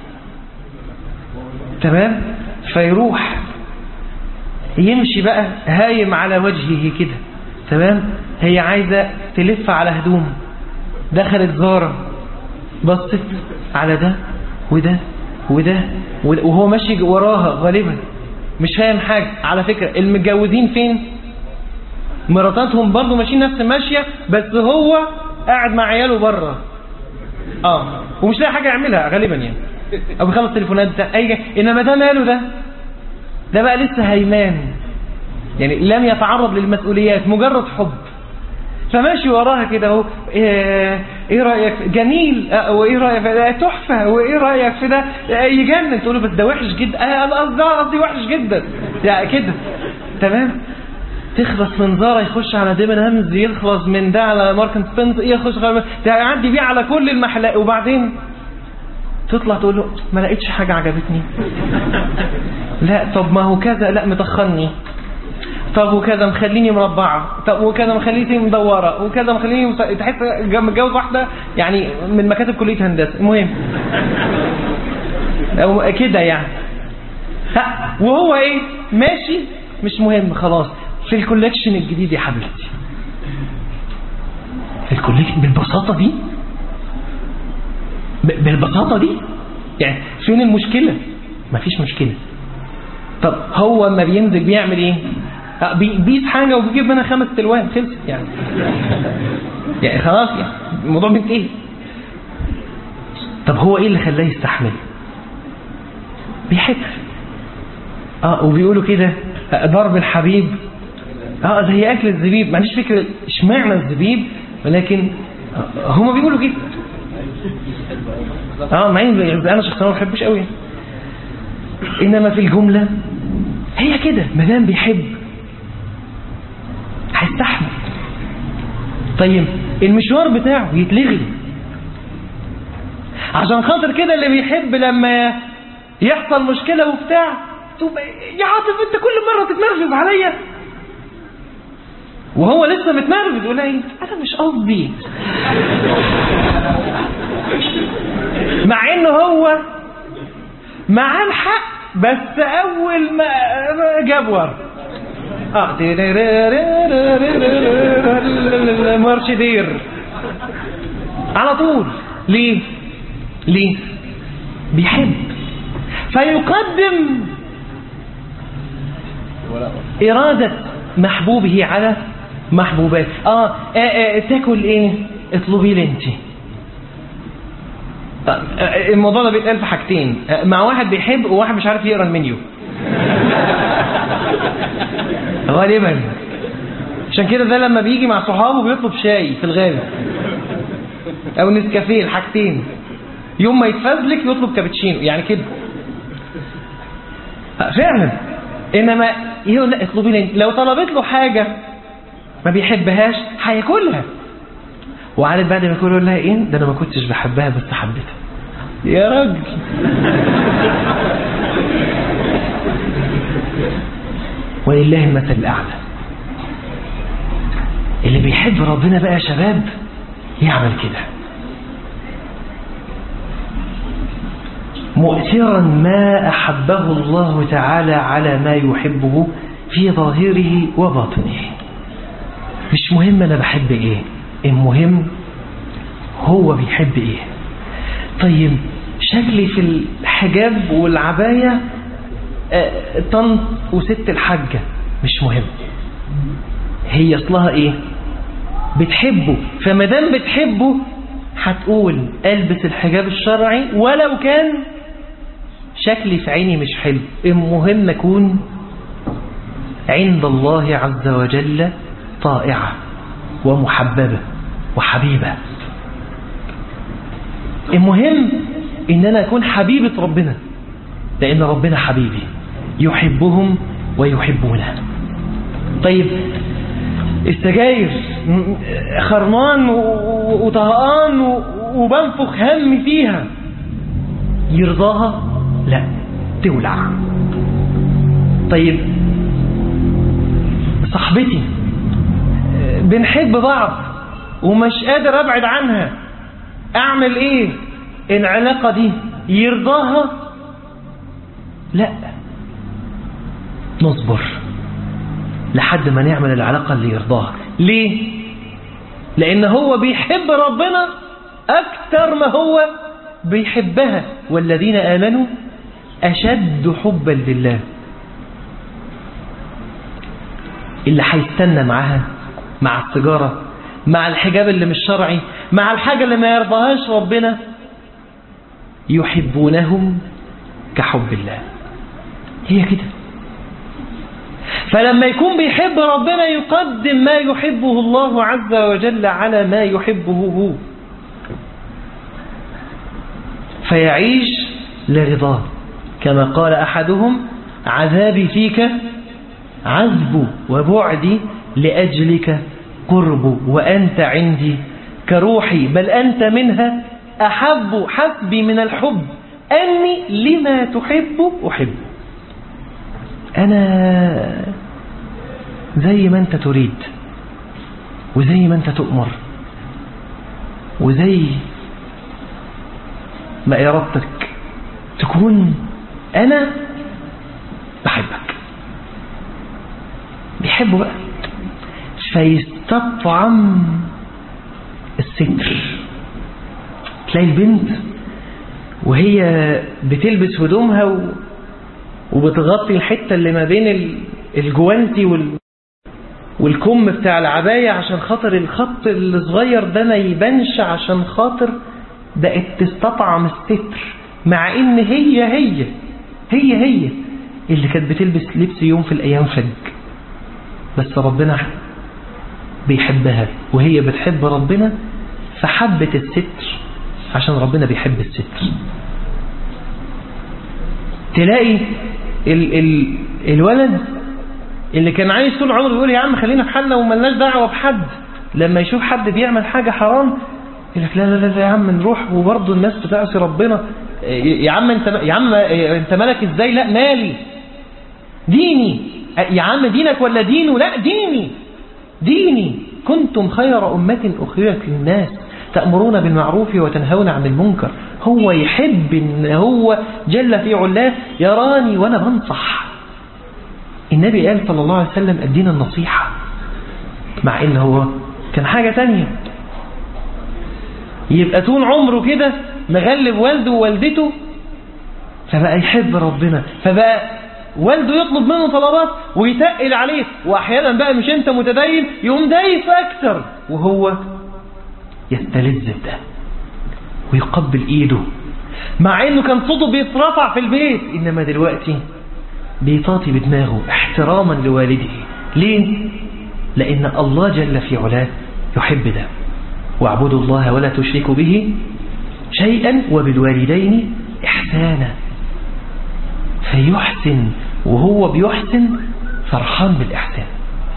تمام؟ فيروح يمشي بقى هايم على وجهه كده. تمام؟ هي عايزة تلف على هدوم، دخلت زارة بصت على ده وده وده وهو ماشي وراها غالبا مش فاهم حاجة. على فكرة المتجوزين فين؟ مراتاتهم برضو ماشيين نفس الماشية، بس هو قاعد مع عياله بره ومش لاقي حاجة يعملها غالبا يعني، او بيخلص تليفونات انما ده ماله؟ ده بقى لسه هيمان، يعني لم يتعرض للمسؤوليات، مجرد حب. فماشي وراها كده اهو، ايه رايك؟ جميل. وايه رايك في ده؟ تحفه. وايه رايك في ده؟ يجنن. تقول له بس ده وحش جدا. قصدي وحش جدا يعني كده. تمام؟ تخلص من زارة يخش على ديمن هامز، يخلص من ده على ماركن سبنس، يخش يعدي بيه على كل المحلات، وبعدين تطلع تقول له ما لقيتش حاجة عجبتني. لا طب ما هو كذا، لا مطخني. طب وكذا مخليني مربعة، طب وكذا مخليني مدورة، وكذا مخليني تحس متجوز واحدة يعني من مكاتب كلية هندسة. المهم أو كده يعني. وهو ايه ماشي مش مهم خلاص في الكوليكشن الجديد يا حبيبتي. في الكوليكشن بالبساطة دي يعني فين المشكلة؟ مفيش مشكلة. طب هو اما بينزل بيعمل ايه؟ بيقيس حاجة وبيجيب منها 5 ألوان، خلصت يعني خلاص يعني الموضوع بينتهي. طب هو ايه اللي خلاه يستحمل؟ بيحب. وبيقولوا كده ضرب الحبيب زي اكل الزبيب. ما عنديش فكرة اشمعنى الزبيب، ولكن هما بيقولوا كده. انا شخصيا ما بحبش قوي، انما في الجملة هي كده. مادام بيحب هيستحمل. طيب المشوار بتاعه يتلغي عشان خاطر كده اللي بيحب لما يحصل مشكلة وبتاع تقول يا عاطف انت كل مرة تتنرفز عليا، وهو لسه متنرفز يقول ايه انا مش قصدي، مع انه هو معاه الحق بس اول ما جاب ورد مارش دير على طول. ليه بيحب، فيقدم إرادة محبوبه على محبوبات. تاكل ايه؟ اطلبي لي انت. الموضوع ده بيتقال في حاجتين، مع واحد بيحب وواحد مش عارف يقرا المنيو غالبا. عشان كده ده لما بيجي مع صحابه بيطلب شاي في الغالب او نسكافيه، الحاجتين. يوم ما يتفزلك يطلب كابتشينو يعني كده فعلا. انما يقول لا اطلبي لي. لو طلبت له حاجه ما بيحبهاش هياكلها، وعارف بعد ما ياكل يقول لها ايه ده انا ما كنتش بحبها بس حبيتها. يا راجل ولله المثل الاعلى. اللي بيحب ربنا بقى يا شباب يعمل كده، مؤثرا ما أحبه الله تعالى على ما يحبه في ظاهره وباطنه. مش مهم أنا بحب إيه، المهم هو بيحب إيه. طيب شكلي في الحجاب والعباية طنط وست الحاجة مش مهم، هي أصلها إيه؟ بتحبه. فمدام بتحبه هتقول ألبس الحجاب الشرعي ولو كان شكلي في عيني مش حلو، المهم أكون عند الله عز وجل طائعة ومحببة وحبيبة. المهم إن أنا أكون حبيبة ربنا، لأن ربنا حبيبي يحبهم ويحبونه. طيب السجاير خرمان وطهقان وبنفخ هم فيها، يرضاها؟ لا، تولع. طيب صاحبتي بنحب بعض ومش قادر ابعد عنها، اعمل ايه؟ العلاقة دي يرضاها؟ لا، نصبر لحد ما نعمل العلاقة اللي يرضاها. ليه؟ لأن هو بيحب ربنا أكتر ما هو بيحبها، والذين آمنوا أشد حبا لله. اللي هيستنى معاها، مع السيجارة، مع الحجاب اللي مش شرعي، مع الحاجة اللي ما يرضاهاش ربنا، يحبونهم كحب الله. هي كده. فلما يكون بيحب ربنا يقدم ما يحبه الله عز وجل على ما يحبه هو، فيعيش لرضاه. كما قال أحدهم: عذابي فيك عذب وبعدي لأجلك قرب، وأنت عندي كروحي بل أنت منها أحب، حسبي من الحب أني لما تحب أحب. أنا زي ما أنت تريد وزي ما أنت تؤمر وزي ما إرادتك تكون، أنا بحبك. بيحبه بقى فيستطعم الستر. تلاقي البنت وهي بتلبس هدومها وبتغطي الحتة اللي ما بين الجوانتي والكم بتاع العباية عشان خاطر الخط الصغير ده ما يبانش، عشان خاطر بقت تستطعم الستر، مع ان هي اللي كانت بتلبس لبس يوم في الايام فج، بس ربنا بيحبها وهي بتحب ربنا فحبت الستر عشان ربنا بيحب الستر. تلاقي الولد اللي كان عايز طول عمره يقول يا عم خلينا في حالنا وملناش دعوه بحد، لما يشوف حد بيعمل حاجه حرام يقول لك لا لا لا يا عم نروح، وبرضه الناس بتعصي ربنا. يا عم انت مالك ازاي؟ لا مالي، ديني. يا عم دينك ولا دينه؟ لا ديني. كنتم خير أمة أخرجت للناس تأمرون بالمعروف وتنهون عن المنكر. هو يحب ان هو جل في علاه يراني وانا بنصح. النبي قال صلى الله عليه وسلم الدين النصيحة، مع ان هو كان حاجة تانية. يبقى طول عمره كده مغلب والده ووالدته، فبقى يحب ربنا، فبقى والده يطلب منه طلبات ويتقل عليه، واحيانا بقى مش انت متدين يقوم دايس اكتر، وهو يستلذ ده ويقبل ايده، مع انه كان صوته بيترفع في البيت، انما دلوقتي بيطاطي بدماغه احتراما لوالده. ليه؟ لان الله جل في علاه يحب ده. واعبدوا الله ولا تشركوا به شيئا وبالوالدين إحسانا. فيحسن، وهو بيحسن فرحان بالإحسان.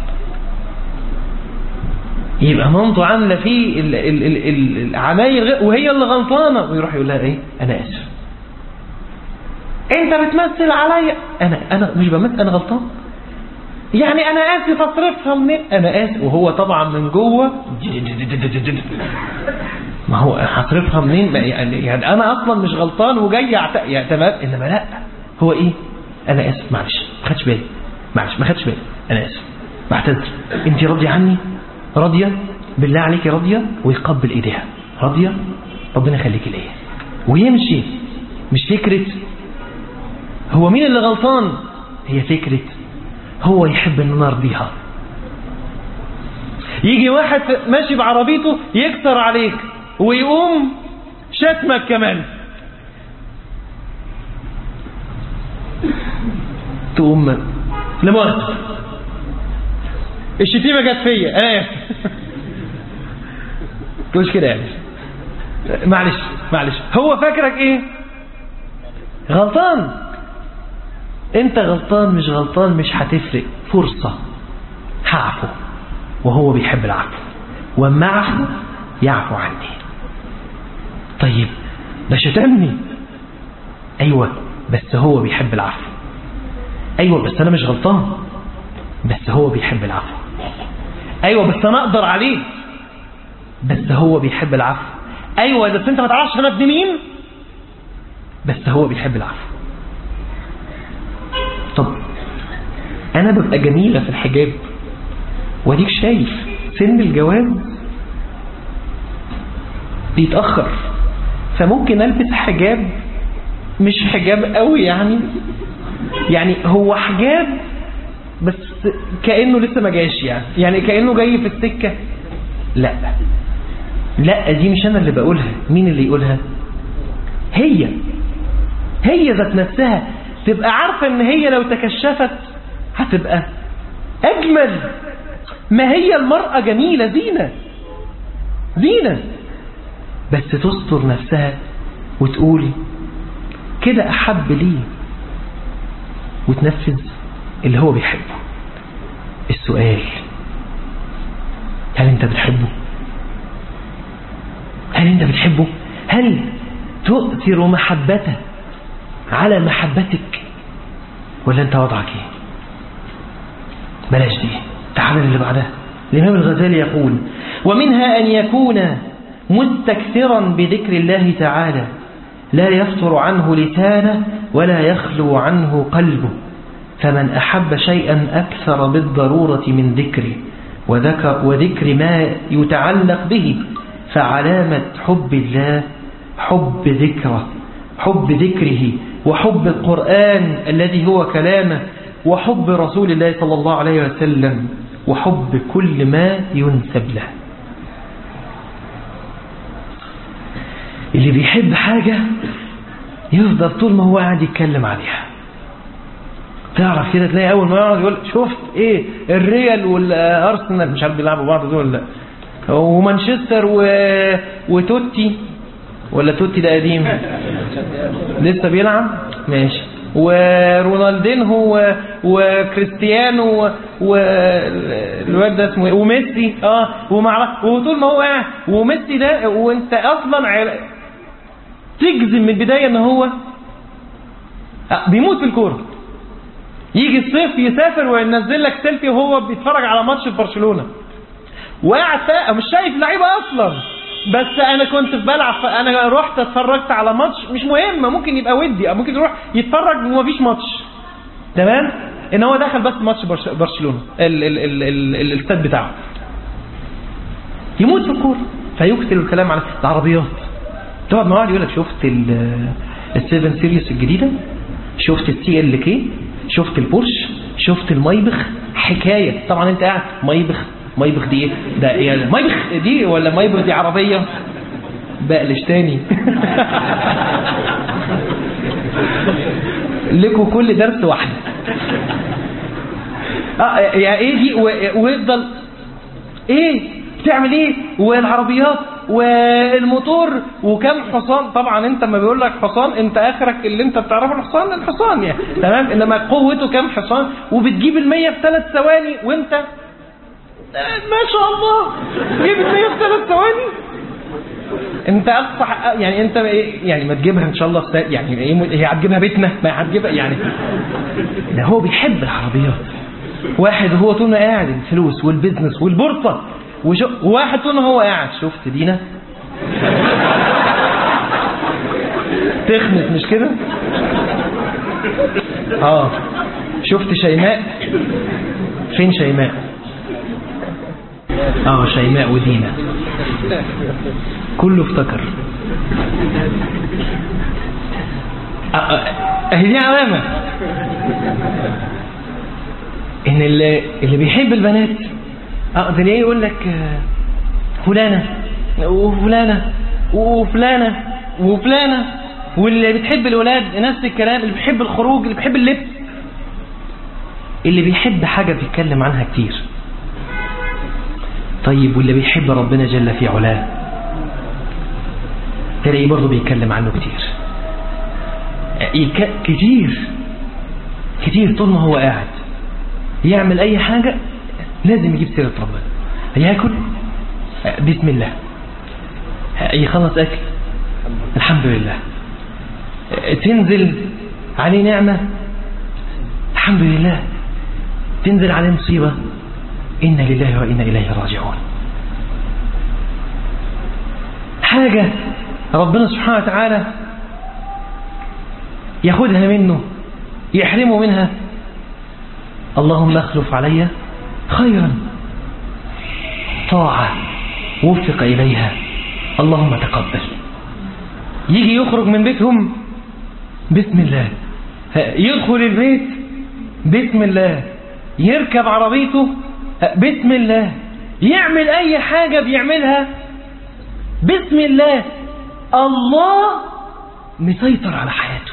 يبقى مامته عاملة فيه العمايل وهي اللي غلطانة، ويروح يقول لها ايه؟ انا اسف، انت بتمثل عليا. انا مش بمثل، انا غلطان، يعني انا اسف، اصرفها منين؟ انا اسف. وهو طبعا من جوه ما هو هصرفها منين؟ يعني انا اصلا مش غلطان وجاي يعني تمام، انما لا، هو ايه؟ انا اسف، معلش ما خدش بالي، معلش ما خدش بالي، انا اسف، بعتذر، انت راضيه عني؟ راضيه؟ بالله عليك راضيه؟ ويقبل ايديها، راضيه؟ ربنا يخليك ليا، ويمشي. مش فكره هو مين اللي غلطان، هي فكره هو يحب ان انا ارضيها. يجي واحد ماشي بعربيته يكسر عليك ويقوم شتمك كمان، تقوم لمؤاخذة الشتيمة جت فيا، انا اسف، تقولش كده يعني، معلش. هو فاكرك ايه؟ غلطان. انت غلطان مش غلطان مش هتفرق، فرصة هعفو، وهو بيحب العفو، وما عفو يعفو عني. طيب ده شتمني، ايوه بس هو بيحب العفو، ايوه بس انا مش غلطان، بس هو بيحب العفو، ايوه بس انا اقدر عليه، بس هو بيحب العفو، ايوه بس انت ما تعرفش انا ابن مين، بس هو بيحب العفو. طب انا ببقى جميلة في الحجاب، وديك شايف سن الجواز بيتأخر، فممكن البس حجاب مش حجاب قوي، يعني هو حجاب بس كأنه لسه ما جاش، يعني كأنه جاي في السكة. لا دي مش انا اللي بقولها، مين اللي يقولها؟ هي ذات نفسها تبقى عارفة ان هي لو تكشفت هتبقى اجمل. ما هي المرأة جميلة، زينة، بس تستر نفسها وتقول كده احب ليه، وتنفذ اللي هو بيحبه. السؤال، هل انت بتحبه؟ هل تؤثر محبته على محبتك، ولا انت وضعك ايه؟ بلاش دي، تعال اللي بعدها. الإمام الغزالي يقول: ومنها أن يكون مستكثرا بذكر الله تعالى لا يفتر عنه لسانه ولا يخلو عنه قلبه، فمن أحب شيئا أكثر بالضرورة من ذكره وذكر ما يتعلق به، فعلامة حب الله حب ذكره وحب القرآن الذي هو كلامه وحب رسول الله صلى الله عليه وسلم وحب كل ما ينسب له. اللي بيحب حاجة يفضل طول ما هو قاعد يتكلم عليها. تعرف كده تلاقي أول ما يقعد يقول شفت إيه الريال والأرسنال مش عارف بيلعبوا بعض دول ولا، ومانشستر وتوتي، ولا توتي ده قديم لسه بيلعب ماشي، ورونالدينهو وكريستيانو والواد ده اسمه وميسي وطول ما هو قاعد وميسي ده، وانت اصلا تجزم من البدايه ان هو بيموت في الكوره. يجي الصيف يسافر وينزل لك سيلفي وهو بيتفرج على ماتش في برشلونه، وقاعد مش شايف لعيبه اصلا، بس انا كنت بلعب، انا رحت اتفرجت على ماتش مش مهم، ممكن يبقى ودي او ممكن يروح يتفرج ومفيش ماتش، تمام، ان هو دخل بس ماتش برشلونة الاستاد بتاعه، يموت في الكوره فيكثر الكلام على العربيات. تقعد مع واحد يقول لك شفت ال7 سيريس الجديده، شفت التي ال كي، شفت البورش، شفت المايبخ، حكايه. طبعا انت قاعد مايبخ دي ايه ده؟ يعني مايبخ دي ولا مايبخ دي عربيه بقلش تاني لكوا كل درس واحده. يعني ايه دي؟ ويفضل ايه بتعمل ايه، والعربيات والموتور وكم حصان. طبعا انت ما بيقول لك حصان انت اخرك اللي انت بتعرفه الحصان يعني، تمام، انما قوته كم حصان، وبتجيب ال100 في 3 ثواني، وانت ما شاء الله جيب ال100 في 3 ثواني. انت اقصى يعني انت يعني ما تجيبها ان شاء الله يعني هي هتجيبها بيتنا، ما هتجيبها يعني. ده هو بيحب العربيات. واحد هو طول ما قاعد الفلوس والبيزنس والبورصه، وواحد طول ما هو قاعد شفت دينا تخنت مش كده؟ شفت شيماء؟ فين شيماء؟ شيماء ودينا كله افتكر. اهي دي علامة ان اللي بيحب البنات ده ليه يقول لك فلانة وفلانة وفلانة وفلانة. واللي بتحب الولاد نفس الكلام، اللي بيحب الخروج، اللي بيحب اللبس، اللي بيحب حاجة بيتكلم عنها كتير. طيب واللي بيحب ربنا جل في علاه تلاقيه برضه بيتكلم عنه كتير طول ما هو قاعد يعمل اي حاجة لازم يجيب سيرة ربنا. ياكل بسم الله، يخلص اكل الحمد لله، تنزل عليه نعمة الحمد لله، تنزل عليه مصيبة إنا لله وإنا إليه راجعون. حاجة ربنا سبحانه وتعالى ياخدها منه يحرمه منها، اللهم اخلف علي خيرا، طاعة وفق إليها اللهم تقبل. يجي يخرج من بيتهم بسم الله، يدخل البيت بسم الله، يركب عربيته بسم الله، يعمل أي حاجة بيعملها بسم الله. الله مسيطر على حياته،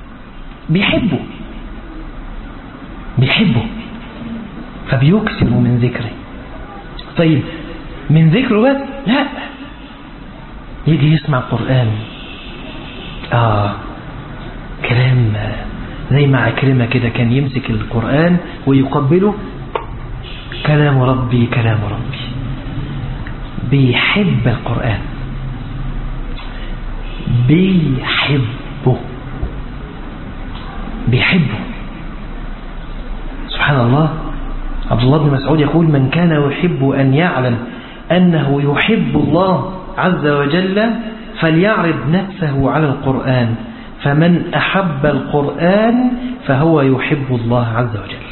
بيحبه فبيكسر من ذكره. طيب من ذكره بس لا، يجي يسمع قرآن كلام زي ما عكرمة كده كان يمسك القرآن ويقبله، كلام ربي كلام ربي. بيحب القرآن، بيحبه سبحان الله. عبد الله بن مسعود يقول من كان يحب أن يعلم أنه يحب الله عز وجل فليعرض نفسه على القرآن، فمن أحب القرآن فهو يحب الله عز وجل.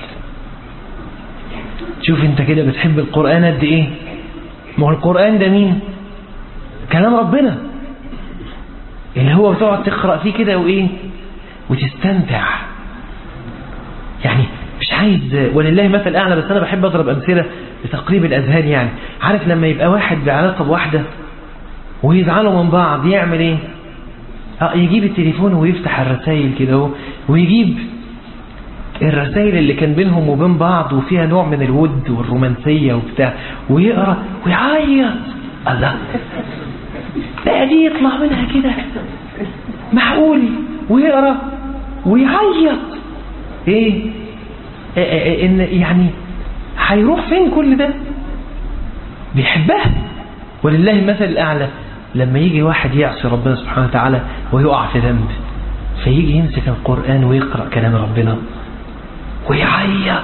شوف انت كده بتحب القرآن قد ايه؟ ما هو القرآن ده مين؟ كلام ربنا اللي هو بتقعد تقرأ فيه كده وايه وتستمتع. يعني مش عايز ولله مثل اعلى، بس انا بحب اضرب امثله لتقريب الاذهان. يعني عارف لما يبقى واحد بعلاقه بواحده ويزعلوا من بعض يعمل ايه؟ يجيب التليفون ويفتح الرسائل كده ويجيب الرسائل اللي كان بينهم وبين بعض وفيها نوع من الود والرومانسيه وبتاع، ويقرا ويعيط. الله، لا دي يطلع منها كده معقول؟ ويقرا ويعيط. ايه ان يعني هيروح فين كل ده؟ بيحبها. ولله المثل الاعلى لما يجي واحد يعصي ربنا سبحانه وتعالى ويقع في ذنب، فيجي يمسك القرآن ويقرأ كلام ربنا ويعيط،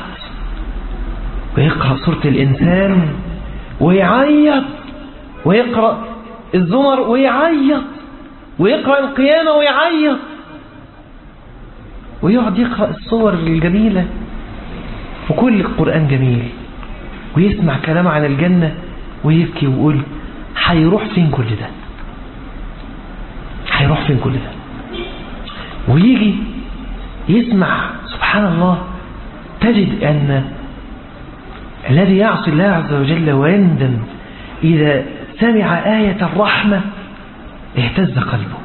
ويقرأ سورة الإنسان ويعيط، ويقرأ الزمر ويعيط، ويقرأ القيامة ويعيط، ويقعد يقرأ الصور الجميلة، وكل القرآن جميل، ويسمع كلام عن الجنة ويبكي ويقول هيروح فين كل ده؟ هيروح فين كل ده؟ ويجي يسمع سبحان الله، تجد أن الذي يعصي الله عز وجل ويندم إذا سمع آية الرحمة اهتز قلبه،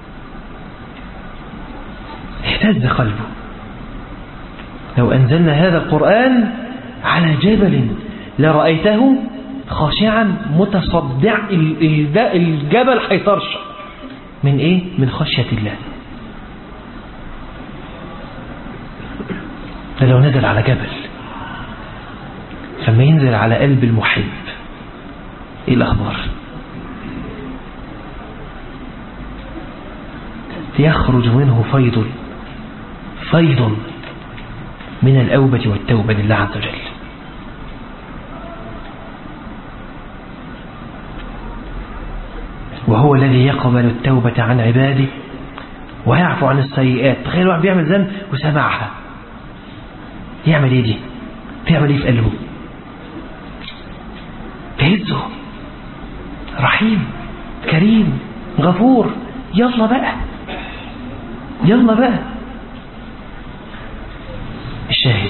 اهتز قلبه. لو أنزلنا هذا القرآن على جبل لرأيته خاشعا متصدع، الجبل هيطرشق من إيه؟ من خشية الله. لو نزل على جبل، لما ينزل على قلب المحب إيه الأخبار؟ يخرج منه فيض من الأوبة والتوبة لله عز وجل. وهو الذي يقبل التوبة عن عباده ويعفو عن السيئات. تخيل واحد بيعمل ذنب وسمعها، يعمل ايه دي؟ تعمل ايه في قلبه؟ تهزه. رحيم كريم غفور. يلا بقى يلا بقى. الشاهد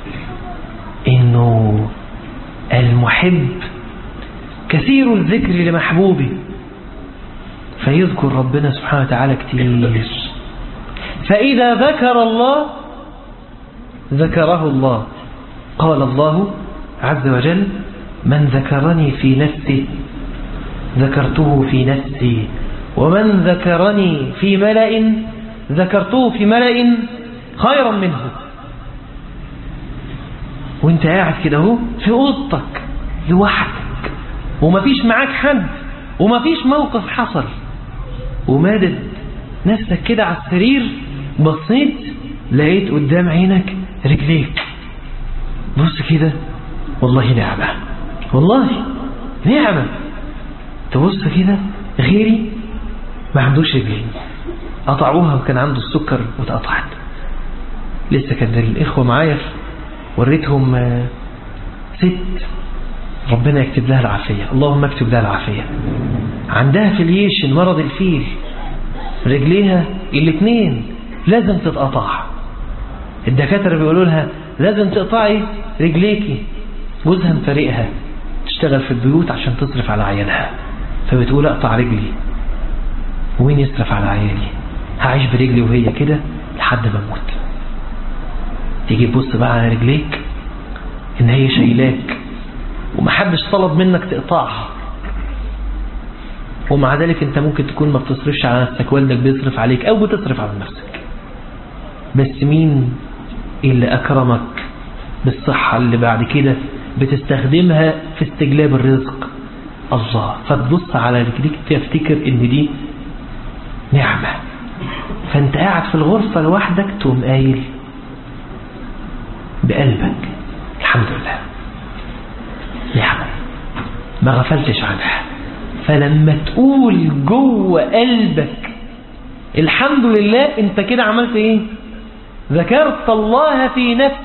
انه المحب كثير الذكر لمحبوبه، فيذكر ربنا سبحانه وتعالى كتير، فإذا ذكر الله ذكره الله. قال الله عز وجل: من ذكرني في نفسه ذكرته في نفسي، ومن ذكرني في ملأ ذكرته في ملأ خيرا منه. وانت قاعد كده اهو في اوضتك لوحدك، ومفيش معاك حد، ومفيش موقف حصل، ومادد نفسك كده على السرير، بصيت لقيت قدام عينك رجليك. بص كده، والله نعمة، والله نعمة. تبص كده، غيري ما عندوش رجلين، قطعوها وكان عنده السكر واتقطعت. لسه كان الإخوة معايا وريتهم ست ربنا يكتب لها العافية، اللهم اكتب لها العافية، عندها في الجيش المرض الفيل، رجليها الاثنين لازم تتقطع. الدكاترة بيقولوا لها لازم تقطعي رجليكي. جوزها مفارقها، تشتغل في البيوت عشان تصرف على عيالها، فبتقول اقطع رجلي، وين يصرف على عيالي؟ هعيش برجلي وهي كده لحد ما اموت. تيجي تبص بقى على رجليك ان هي شايلاك، ومحدش طلب منك تقطعها، ومع ذلك انت ممكن تكون ما بتصرفش على نفسك، والدك بيصرف عليك او بتصرف على نفسك، بس مين اللي اكرمك بالصحة اللي بعد كده بتستخدمها في استجلاب الرزق؟ الله. فتبص على رجليك تفتكر ان دي نعمة، فانت قاعد في الغرفة لوحدك تقوم قايل بقلبك الحمد لله، نعمة ما غفلتش عنها. فلما تقول جوه قلبك الحمد لله، انت كده عملت ايه؟ ذكرت الله في نفسك.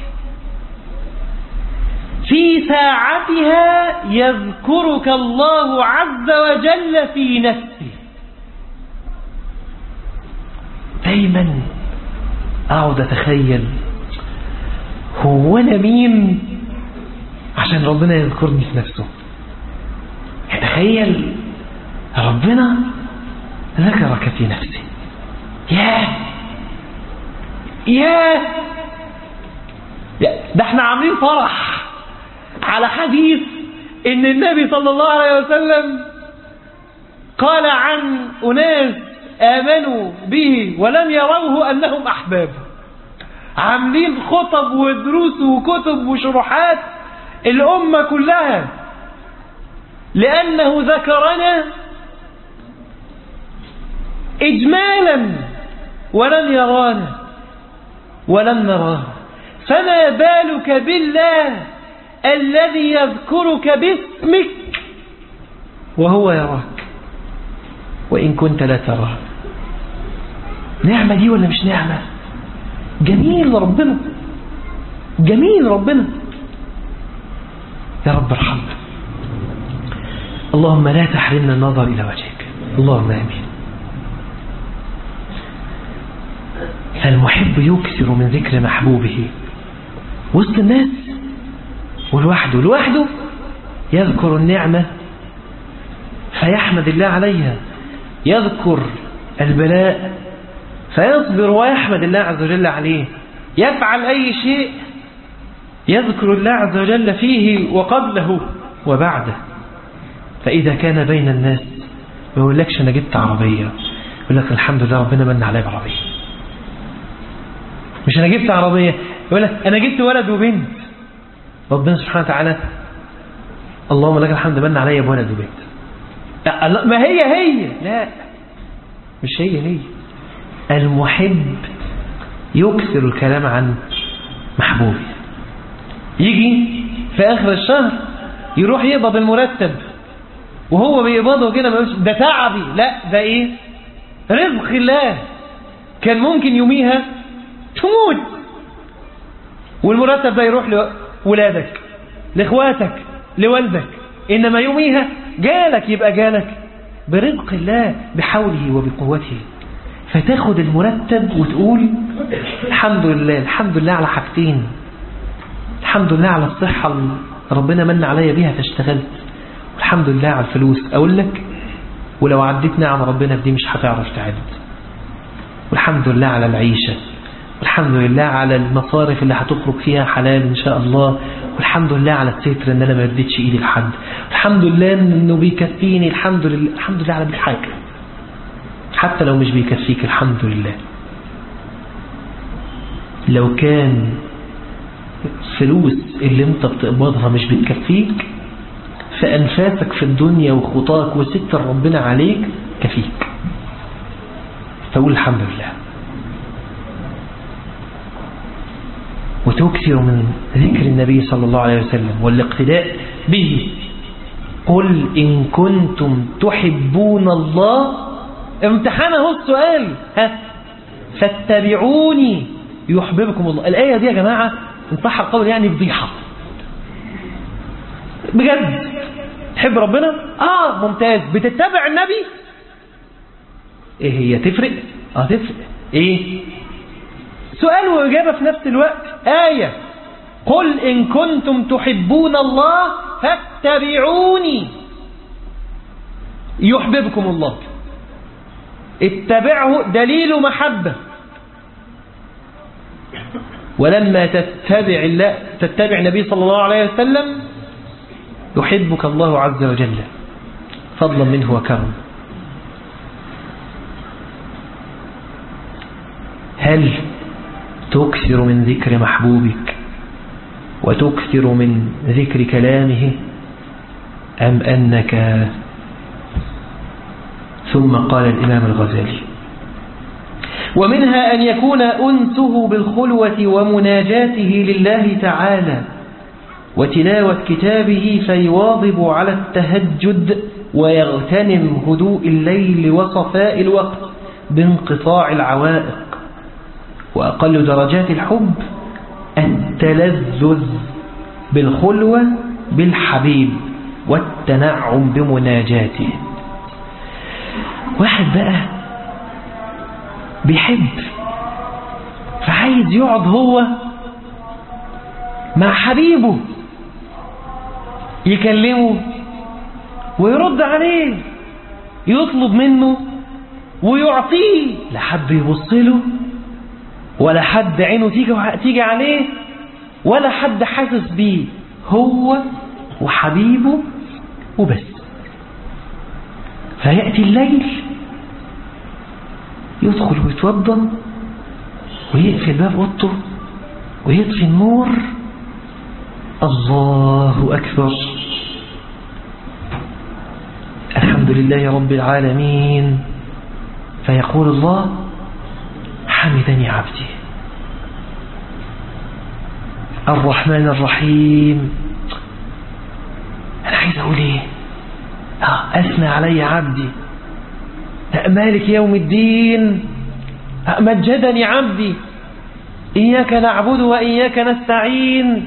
في ساعتها يذكرك الله عز وجل في نفسه. دايما اقعد اتخيل هو انا مين عشان ربنا يذكرني في نفسه. تخيل ربنا ذكرك في نفسه. ياه ده احنا عاملين فرح على حديث ان النبي صلى الله عليه وسلم قال عن أناس آمنوا به ولم يروه أنهم أحباب. عاملين خطب ودروس وكتب وشروحات الأمة كلها، لأنه ذكرنا إجمالا ولم يرانا ولم نراه. فما بالك بالله الذي يذكرك باسمك وهو يراك. وإن كنت لا ترى. نعمة دي ولا مش نعمة؟ جميل ربنا، جميل ربنا. يا رب ارحمنا. اللهم لا تحرمنا النظر إلى وجهك، اللهم آمين. فالمحب يكثر من ذكر محبوبه وسط الناس ولوحده يذكر النعمة فيحمد الله عليها، يذكر البلاء فيصبر ويحمد الله عز وجل عليه، يفعل أي شيء يذكر الله عز وجل فيه وقبله وبعده. فإذا كان بين الناس ما يقولكش أنا جبت عربية، يقول لك الحمد لله ربنا من علي بعربية. مش أنا جبت عربية، يقول لك أنا جبت ولد وبنت. ربنا سبحانه وتعالى اللهم لك الحمد من علي بولد وبنت. ما هي لا، مش هي. المحب يكثر الكلام عن محبوبه. يجي في آخر الشهر يروح يقبض المرتب، وهو بيقبضه كده ما يقولش ده تعبي، لا ده ايه؟ رزق الله. كان ممكن يوميها تموت والمرتب ده يروح لولادك، لاخواتك، لوالدك، انما يوميها جالك، يبقى جالك برزق الله بحوله وبقوته. فتاخد المرتب وتقول الحمد لله، الحمد لله على حاجتين. الحمد لله على الصحة ربنا من عليا بيها فاشتغلت، والحمد لله على الفلوس. أقول لك ولو عديت نعم ربنا بدي مش هتعرف تعد. والحمد لله على العيشة، والحمد لله على المصارف اللي هتخرج فيها حلال إن شاء الله، والحمد لله على الستر إن أنا ما رديتش إيدي لحد، الحمد لله إنه بيكفيني، الحمد لله على بالحاجة. حتى لو مش بيكفيك الحمد لله. لو كان فلوس اللي انت بتقبضها مش بتكفيك، فأنفاسك في الدنيا وخطاك وستر ربنا عليك كفيك، فقول الحمد لله. وتكثر من ذكر النبي صلى الله عليه وسلم والاقتداء به. قل إن كنتم تحبون الله، امتحانه السؤال، فاتبعوني يحببكم الله. الآية دي يا جماعة إن صح القول يعني فضيحة بجد. تحب ربنا؟ ممتاز. بتتبع النبي؟ ايه هي تفرق؟ تفرق. ايه؟ سؤال وإجابة في نفس الوقت. آية قل إن كنتم تحبون الله فاتبعوني يحببكم الله. اتبعه دليل محبة. ولما تتبع النبي صلى الله عليه وسلم يحبك الله عز وجل فضلا منه وكرم. هل تكثر من ذكر محبوبك وتكثر من ذكر كلامه، أم أنك؟ ثم قال الإمام الغزالي: ومنها أن يكون أنسه بالخلوة ومناجاته لله تعالى وتلاوة كتابه، فيواظب على التهجد ويغتنم هدوء الليل وصفاء الوقت بانقطاع العوائق. وأقل درجات الحب التلذذ بالخلوة بالحبيب والتنعم بمناجاته. واحد بقى بيحب فعايز يقعد هو مع حبيبه، يكلمه ويرد عليه، يطلب منه ويعطيه، لا حد يبص له ولا حد عينه تيجي عليه ولا حد حاسس بيه، هو وحبيبه وبس. فيأتي الليل يدخل ويتوضا ويقفل باب اوضته ويطفي النور، الله أكبر، الحمد لله رب العالمين. فيقول الله: حمدني عبدي الرحمن الرحيم. أنا عايز أقول إيه؟ أثنى علي عبدي مالك يوم الدين، مجدني عبدي، إياك نعبد وإياك نستعين.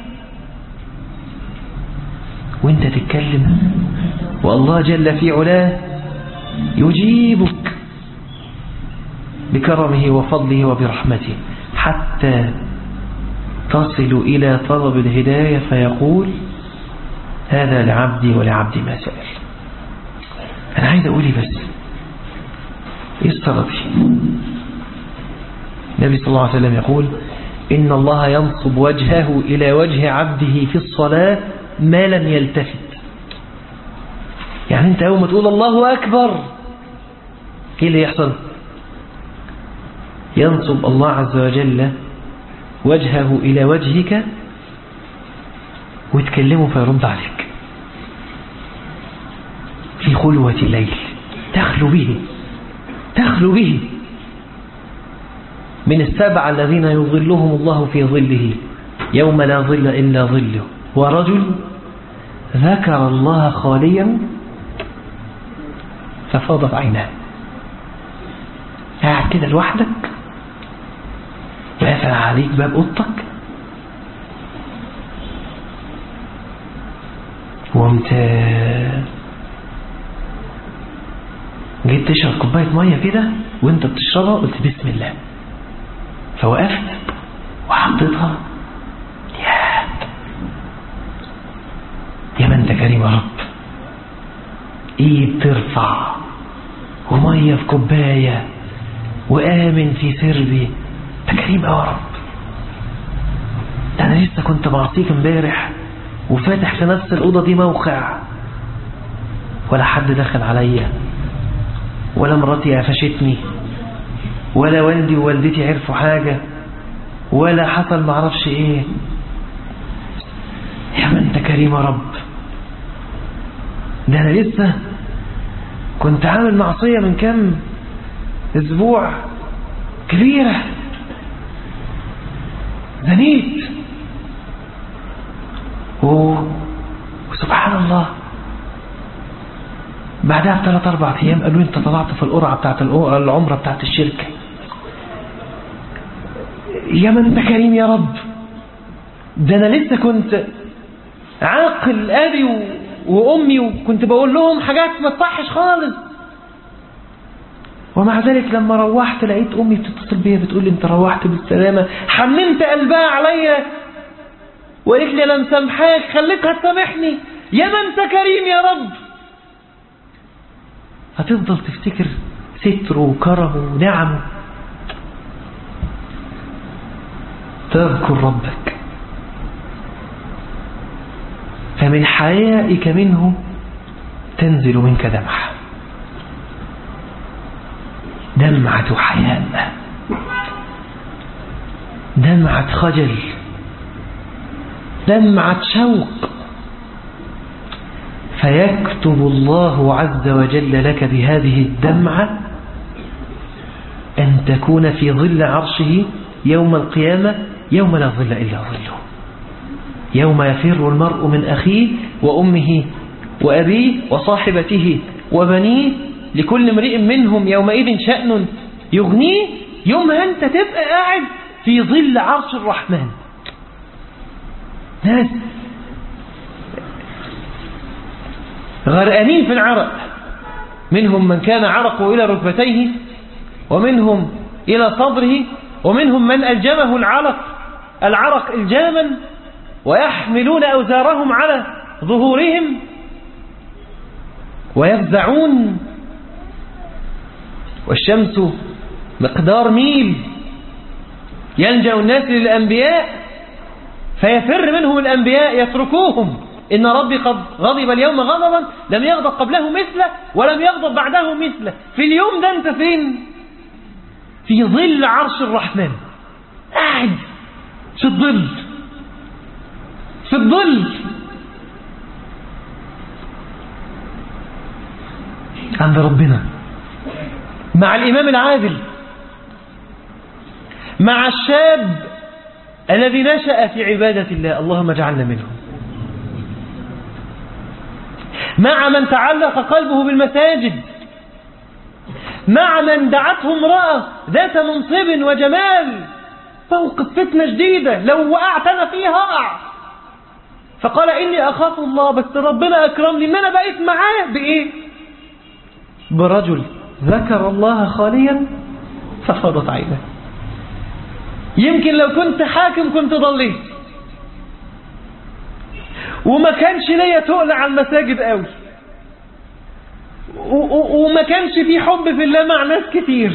وانت تتكلم والله جل في علاه يجيبك بكرمه وفضله وبرحمته حتى تصل إلى طلب الهداية فيقول هذا لعبدي ولعبدي ما سأل. أنا عايز أقولي بس إيه الصلاة دي؟ النبي صلى الله عليه وسلم يقول إن الله ينصب وجهه إلى وجه عبده في الصلاة ما لم يلتفت. يعني أنت يوم تقول الله أكبر إيه اللي يحصل؟ ينصب الله عز وجل وجهه إلى وجهك وتكلمه فيرد عليك في خلوة الليل، تخلو به من السبع الذين يظلهم الله في ظله يوم لا ظل إلا ظله، ورجل ذكر الله خاليا ففاضت عيناه. قاعد كده لوحدك وقافل عليك باب اوضتك وقمت جيت تشرب كوبايه ميه كده وانت بتشربها قلت بسم الله، فوقفت وحطيتها. يا من انت كريم يا رب، ايد ترفع وميه في كوبايه وآمن في سربي، انت كريم يا رب. انا لسه كنت بعصيك امبارح وفاتح في نفس الأوضة دي موقع، ولا حد دخل عليا، ولا مراتي قفشتني، ولا والدي ووالدتي عرفوا حاجة، ولا حصل معرفش ايه. يا من انت كريم يا رب، ده انا لسه كنت عامل معصية من كام اسبوع كبيرة، زنيت وسبحان الله بعدها ب3-4 أيام قالوا انت طلعت في القرعة بتاعت العمرة بتاعت الشركة. يا من انت كريم يا رب، ده انا لسه كنت عاقل ابي وامي وكنت بقول لهم حاجات ما تصحش خالص، ومع ذلك لما روحت لقيت امي بتتصل بيا بتقول لي انت روحت بالسلامة، حننت قلبها عليا وقالت لي انا مسامحاك خليتها تسامحني. يا من انت كريم يا رب. هتفضل تفتكر ستره وكرمه ونعمه، تذكر ربك، فمن حيائك منه تنزل منك دمعة حياء، دمعة خجل، دمعة شوق، فيكتب الله عز وجل لك بهذه الدمعة أن تكون في ظل عرشه يوم القيامة يوم لا ظل إلا ظله، يوم يفر المرء من أخيه وأمه وأبيه وصاحبته وبنيه لكل امرئ منهم يومئذ شأن يغنيه. يومها أنت تبقى قاعد في ظل عرش الرحمن، ناس غرقانين في العرق، منهم من كان عرقه إلى ركبتيه، ومنهم إلى صدره، ومنهم من ألجمه العرق إلجاما، ويحملون أوزارهم على ظهورهم ويفزعون، والشمس مقدار ميل، يلجأ الناس للأنبياء فيفر منهم الأنبياء يتركوهم. إن ربي قد غضب اليوم غضبا لم يغضب قبله مثله ولم يغضب بعده مثله. في اليوم ده أنت فين؟ في ظل عرش الرحمن، قاعد في الظل، في الظل عند ربنا، مع الإمام العادل، مع الشاب الذي نشأ في عبادة الله، اللهم اجعلنا منهم، مع من تعلق قلبه بالمساجد، مع من دعته امرأة ذات منصب وجمال، موقف فتنة جديدة، لو وقعت أنا فيها أقع. فقال إني أخاف الله، بس ربنا أكرمني إن أنا بقيت معاه بإيه؟ برجل ذكر الله خاليا ففاضت عينه. يمكن لو كنت حاكم كنت ضليت، وما كانش ليا تقل على المساجد قوي، وما كانش في حب في الله مع ناس كتير،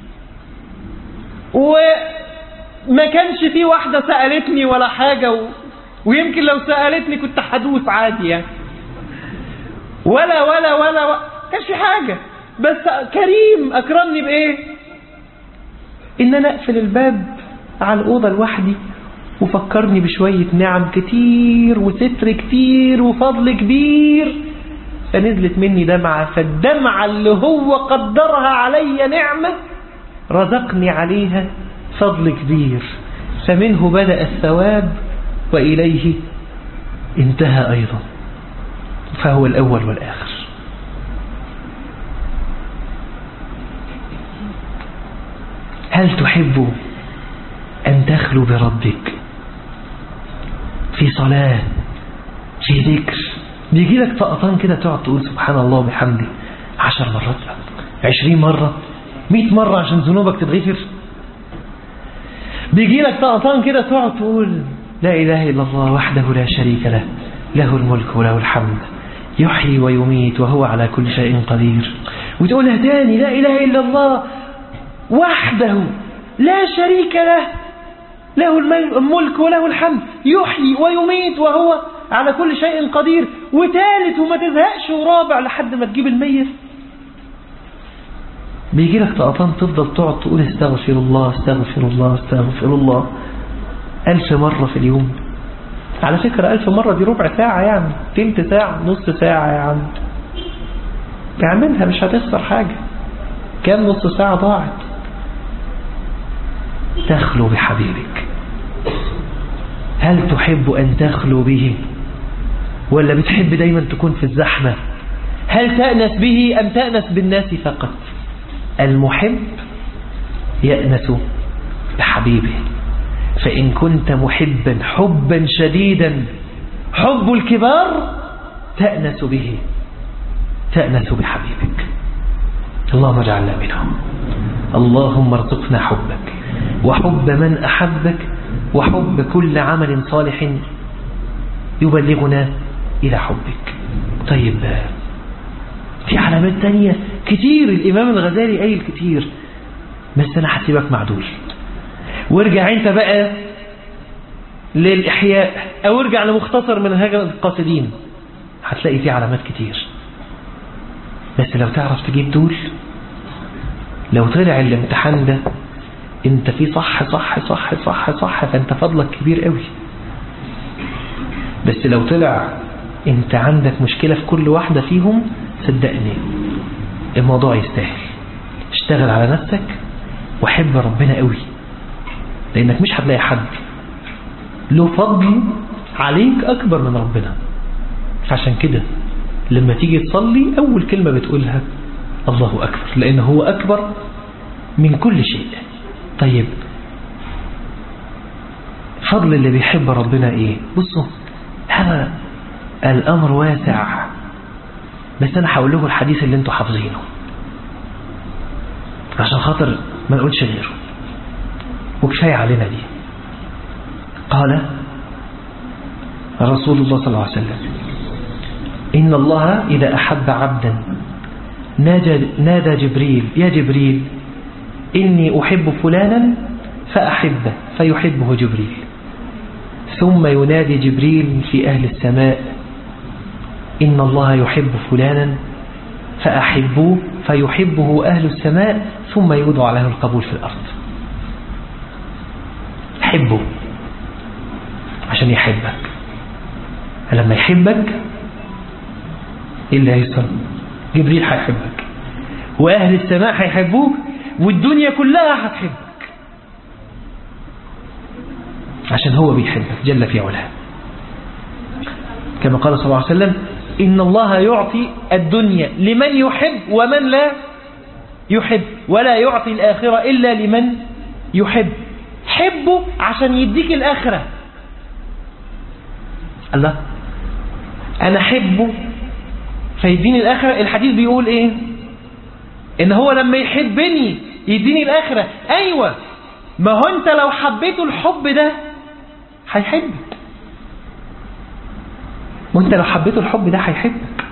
وما كانش في واحدة سألتني ولا حاجة، ويمكن لو سألتني كنت حدوث عادي يعني، ولا كانش في حاجة، بس كريم أكرمني بإيه؟ إن أنا أقفل الباب على الأوضة لوحدي، وفكرني بشوية نعم كتير وستر كتير وفضل كبير، فنزلت مني دمعة، فالدمعة اللي هو قدرها علي نعمة رزقني عليها فضل كبير، فمنه بدأ الثواب وإليه انتهى أيضا، فهو الأول والآخر. هل تحب أن تخلو بربك في صلاة، في ذكر، بيجي لك طقطان كده تقعد تقول سبحان الله وبحمده 10 مرات، 20 مرة، 100 مرة عشان ذنوبك تتغفر؟ بيجي لك طقطان كده تقعد تقول لا إله إلا الله وحده لا شريك له، له الملك وله الحمد، يحيي ويميت وهو على كل شيء قدير، وتقولها تاني لا إله إلا الله وحده لا شريك له، له الملك وله الحمد، يحيي ويميت وهو على كل شيء قدير، وثالث وما تزهقش، ورابع لحد ما تجيب 100. بيجي لك طقطان تفضل تقعد تقول استغفر الله استغفر الله استغفر الله 1000 مرة في اليوم. على فكرة 1000 مرة دي ربع ساعة يعني، تلت ساعة، نص ساعة يا عم، اعملها مش هتخسر حاجة. كام نص ساعة ضاعت؟ تخلو بحبيبك. هل تحب أن تخلو به، ولا بتحب دايما تكون في الزحمة؟ هل تأنس به أم تأنس بالناس فقط؟ المحب يأنس بحبيبه، فإن كنت محبا حبا شديدا حب الكبار تأنس به، تأنس بحبيبك. اللهم اجعلنا منهم. اللهم ارزقنا حبك وحب من أحبك وحب كل عمل صالح يبلغنا إلى حبك. طيب في علامات تانية كتير، الإمام الغزالي قايل كتير، بس أنا هسيبك معدول، وارجع انت بقى للإحياء أو ارجع لمختصر منهاج القاصدين، هتلاقي فيه علامات كتير. بس لو تعرف تجيب دول، لو طلع الامتحان ده انت فيه صح صح صح صح صح فانت فضلك كبير قوي. بس لو طلع انت عندك مشكلة في كل واحدة فيهم، صدقني الموضوع يستاهل. اشتغل على نفسك وحب ربنا قوي، لانك مش هتلاقي حد له فضل عليك اكبر من ربنا. فعشان كده لما تيجي تصلي اول كلمة بتقولها الله اكبر، لانه هو اكبر من كل شيء. طيب فضل اللي بيحب ربنا ايه؟ بصوا هذا الامر واسع، بس انا هقول لكم الحديث اللي انتوا حافظينه عشان خاطر ما نقولش غيره، وكفاية علينا دي. قال رسول الله صلى الله عليه وسلم: إن الله إذا أحب عبدا نادى جبريل: يا جبريل إني أحب فلانا فأحبه، فيحبه جبريل. ثم ينادي جبريل في أهل السماء: إن الله يحب فلانا فأحبوه، فيحبه أهل السماء، ثم يوضع له القبول في الأرض. حبه عشان يحبك. لما يحبك إيه اللي هيحصل؟ جبريل هيحبك، وأهل السماء هيحبوك، والدنيا كلها هتحبك، عشان هو بيحبك جل في علاه. كما قال صلى الله عليه وسلم: إن الله يعطي الدنيا لمن يحب ومن لا يحب، ولا يعطي الآخرة إلا لمن يحب. حبه عشان يديك الآخرة. الله، أنا حبه فيديني الآخرة. الحديث بيقول إيه؟ إن هو لما يحبني يديني الآخرة. أيوة، ما هو أنت لو حبيته الحب ده هيحبك. وأنت لو حبيته الحب ده هيحبك،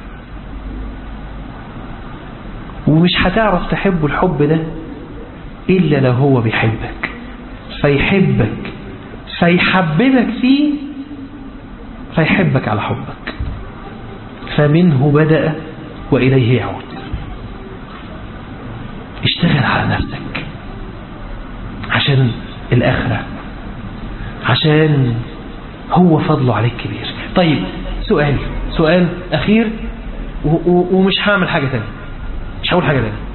ومش هتعرف تحبه الحب ده إلا لو هو بيحبك، فيحبك فيحببك فيه فيحبك على حبك. فمنه بدأ وإليه يعود. اشتغل على نفسك عشان الآخرة، عشان هو فضله عليك كبير. طيب، سؤال أخير، ومش هعمل حاجة تانية، مش هقول حاجة تانية.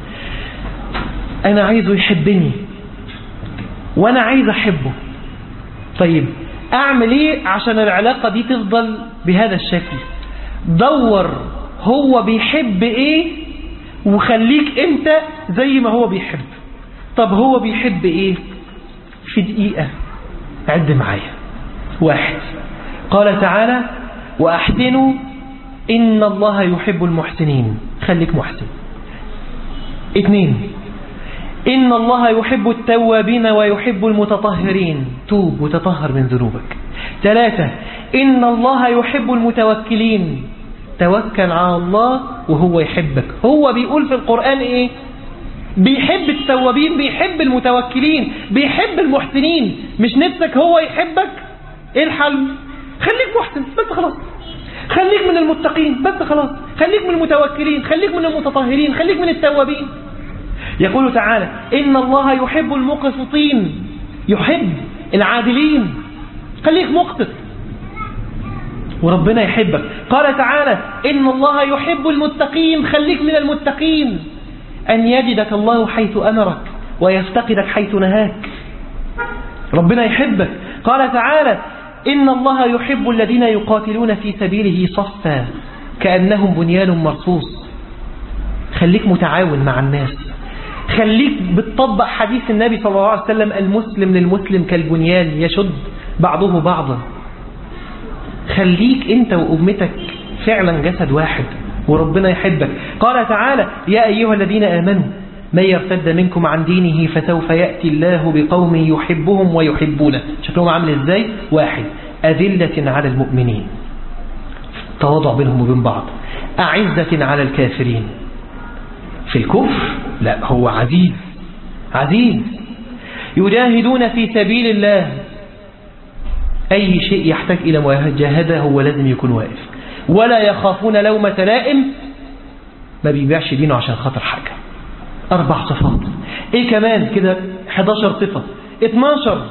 أنا عايزه يحبني وأنا عايز أحبه. طيب أعمل إيه عشان العلاقة دي تفضل بهذا الشكل؟ دور هو بيحب إيه وخليك أنت زي ما هو بيحب. طب هو بيحب إيه؟ في دقيقة عد معايا. 1، قال تعالى: وأحسنوا إن الله يحب المحسنين. خليك محسن. 2، إن الله يحب التوابين ويحب المتطهرين. توب وتطهر من ذنوبك. 3، إن الله يحب المتوكلين. توكل على الله وهو يحبك. هو بيقول في القرآن إيه؟ بيحب التوابين، بيحب المتوكلين، بيحب المحسنين. مش نفسك هو يحبك؟ إيه الحل؟ خليك محسن بس خلاص، خليك من المتقين بس خلاص، خليك من المتوكلين، خليك من المتطهرين، خليك من التوابين. يقول تعالى: إن الله يحب المقسطين، يحب العادلين. خليك مقسط وربنا يحبك. قال تعالى: إن الله يحب المتقين، خليك من المتقين. أن يجدك الله حيث أمرك ويفتقدك حيث نهاك. ربنا يحبك. قال تعالى: إن الله يحب الذين يقاتلون في سبيله صفا كأنهم بنيان مرصوص. خليك متعاون مع الناس، خليك بتطبق حديث النبي صلى الله عليه وسلم: المسلم للمسلم كالبنيان يشد بعضه بعضا. خليك انت وأمتك فعلا جسد واحد وربنا يحبك. قال تعالى: يا أيها الذين آمنوا من يرتد منكم عن دينه فسوف يأتي الله بقوم يحبهم ويحبونه. شكلهم عامل ازاي؟ 1، أذلة على المؤمنين، تواضع بينهم وبين بعض. أعزة على الكافرين. في الكفر لا، هو عزيز. يجاهدون في سبيل الله. أي شيء يحتاج إلى مجاهدة هو لازم يكون واقف. ولا يخافون لومة لائم، ما بيبيعش دينه عشان خاطر حاجة. 4 صفات. ايه كمان كده؟ 11 صفة. 12،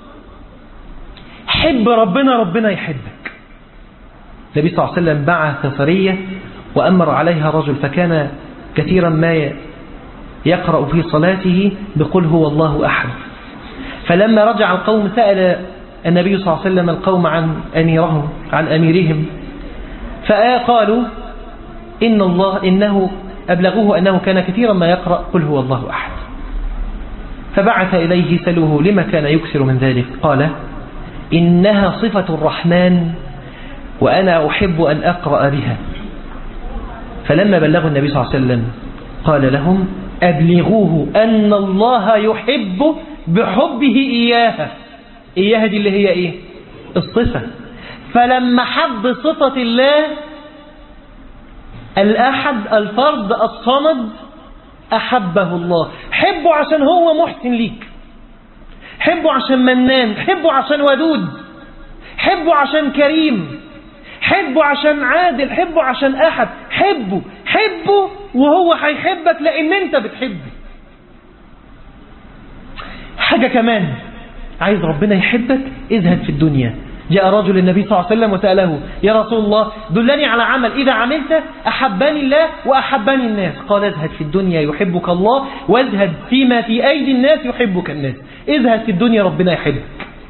حب ربنا، ربنا يحبك. النبي صلى الله عليه وسلم بعث سرية وأمر عليها رجل، فكان كثيرا ما يقرأ في صلاته بقل هو الله أحد. فلما رجع القوم سأل النبي صلى الله عليه وسلم القوم عن أميرهم، فقالوا إنه أبلغوه أنه كان كثيرا ما يقرأ قل هو الله أحد. فبعث إليه سألوه لما كان يكثر من ذلك. قال: إنها صفة الرحمن وأنا أحب أن أقرأ بها. فلما بلغوا النبي صلى الله عليه وسلم قال لهم: أبلغوه أن الله يحب بحبه إياها. إياها دي اللي هي إيه؟ الصفة. فلما حب صفة الله الأحد الفرد الصمد أحبه الله. حبه عشان هو محسن ليك، حبه عشان منان، حبه عشان ودود، حبه عشان كريم، حبه عشان عادل، حبه عشان أحد. حبه وهو هيحبك لأن أنت بتحبه. حاجة كمان، عايز ربنا يحبك؟ اذهب في الدنيا. جاء رجل النبي صلى الله عليه وسلم وسأله: يا رسول الله دلني على عمل إذا عملت أحبني الله وأحبني الناس. قال: اذهب في الدنيا يحبك الله، واذهب فيما في أيدي الناس يحبك الناس. اذهب في الدنيا ربنا يحبك.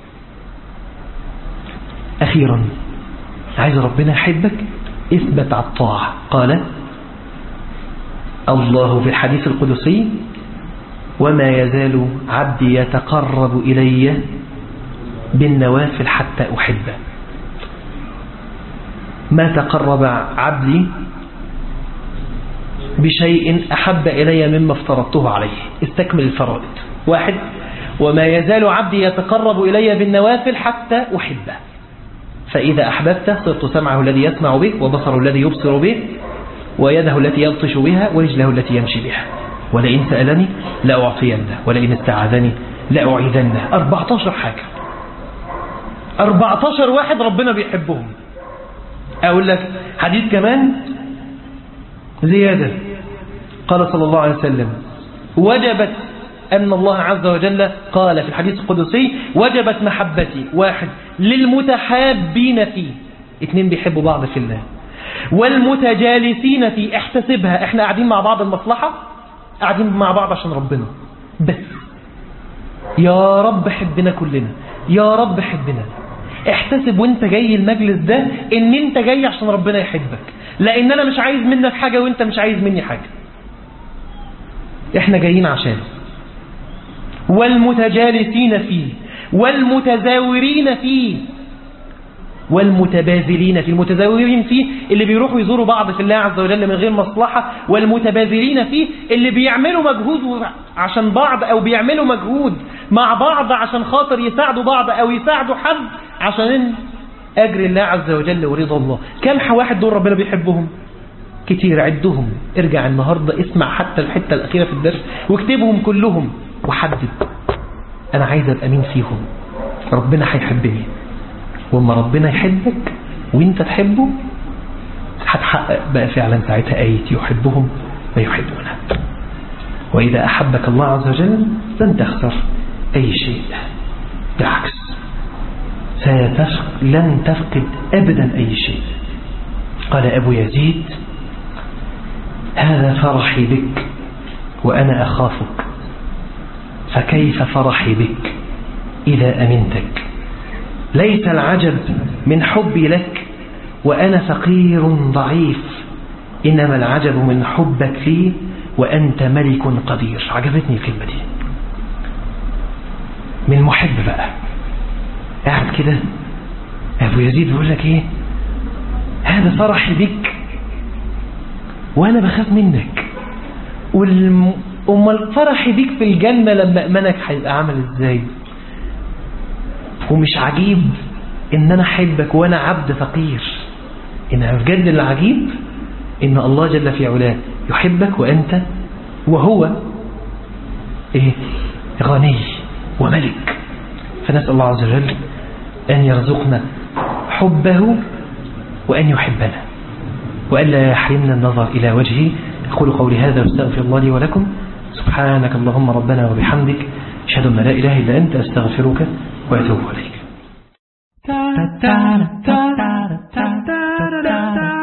أخيرا، عايز ربنا يحبك؟ اثبت على الطاعة. قال: الله في الحديث القدسي وما يزال عبدي يتقرب إلي بالنوافل حتى أحبه. ما تقرب عبدي بشيء أحب إلي مما افترضته عليه. استكمل الفرائض. 1. وما يزال عبدي يتقرب إلي بالنوافل حتى أحبه، فإذا أحببته صرت سمعه الذي يسمع به، وبصره الذي يبصر به، ويده التي يبطش بها، ورجله التي يمشي بها. ولئن سألني لأعطينه، ولئن استعاذني لأعيذنه. 14 حاجة، 14 واحد ربنا بيحبهم. أقول لك حديث كمان زيادة. قال صلى الله عليه وسلم وجبت أن الله عز وجل قال في الحديث القدسي وجبت محبتي 1 للمتحابين فيه، 2 بيحبوا بعض في الله، والمتجالسين فيه. احتسبها، احنا قاعدين مع بعض المصلحة، قاعدين مع بعض عشان ربنا بس. يا رب حبنا كلنا، يا رب حبنا. احتسب وانت جاي المجلس ده ان انت جاي عشان ربنا يحبك، لان انا مش عايز منك حاجة وانت مش عايز مني حاجة، احنا جايين عشانه. والمتجالسين فيه، والمتزاورين فيه، والمتباذلين فيه. المتزاورين فيه اللي بيروحوا يزوروا بعض في الله عز وجل من غير مصلحة، والمتباذلين فيه اللي بيعملوا مجهود عشان بعض، أو بيعملوا مجهود مع بعض عشان خاطر يساعدوا بعض أو يساعدوا حد عشان أجر الله عز وجل ورضا الله. كم واحد دول ربنا بيحبهم؟ كتير، عدهم. ارجع النهاردة اسمع حتى الحتة الأخيرة في الدرس واكتبهم كلهم وحدد أنا عايز أبقى مين فيهم. ربنا هيحبني، وما ربنا يحبك وانت تحبه هتحقق بقى فعلا ساعتها آية يحبهم ويحبونه. وإذا أحبك الله عز وجل لن تخسر أي شيء، بالعكس لن تفقد أبدا أي شيء. قال أبو يزيد هذا فرحي بك وأنا أخافك، فكيف فرحي بك إذا أمنتك؟ ليس العجب من حبي لك وأنا فقير ضعيف، إنما العجب من حبك لي وأنت ملك قدير. عجبتني الكلمة دي من محب بقى قاعد كده. أبو يزيد بيقول لك إيه؟ هذا فرحي بك وأنا بخاف منك. أمال فرحي بك في الجنة لما أمنك هيبقى عامل إزاي؟ ومش عجيب إن أنا أحبك وأنا عبد فقير، إنها بجد العجيب إن الله جل في علاه يحبك وأنت وهو إيه؟ غني وملك. فنسأل الله عز وجل أن يرزقنا حبه وأن يحبنا وألا يحرمنا النظر إلى وجهه. أقول قولي هذا واستغفر الله لي ولكم. سبحانك اللهم ربنا وبحمدك، أشهد أن لا إله إلا أنت، أستغفرك وأتوب إليك.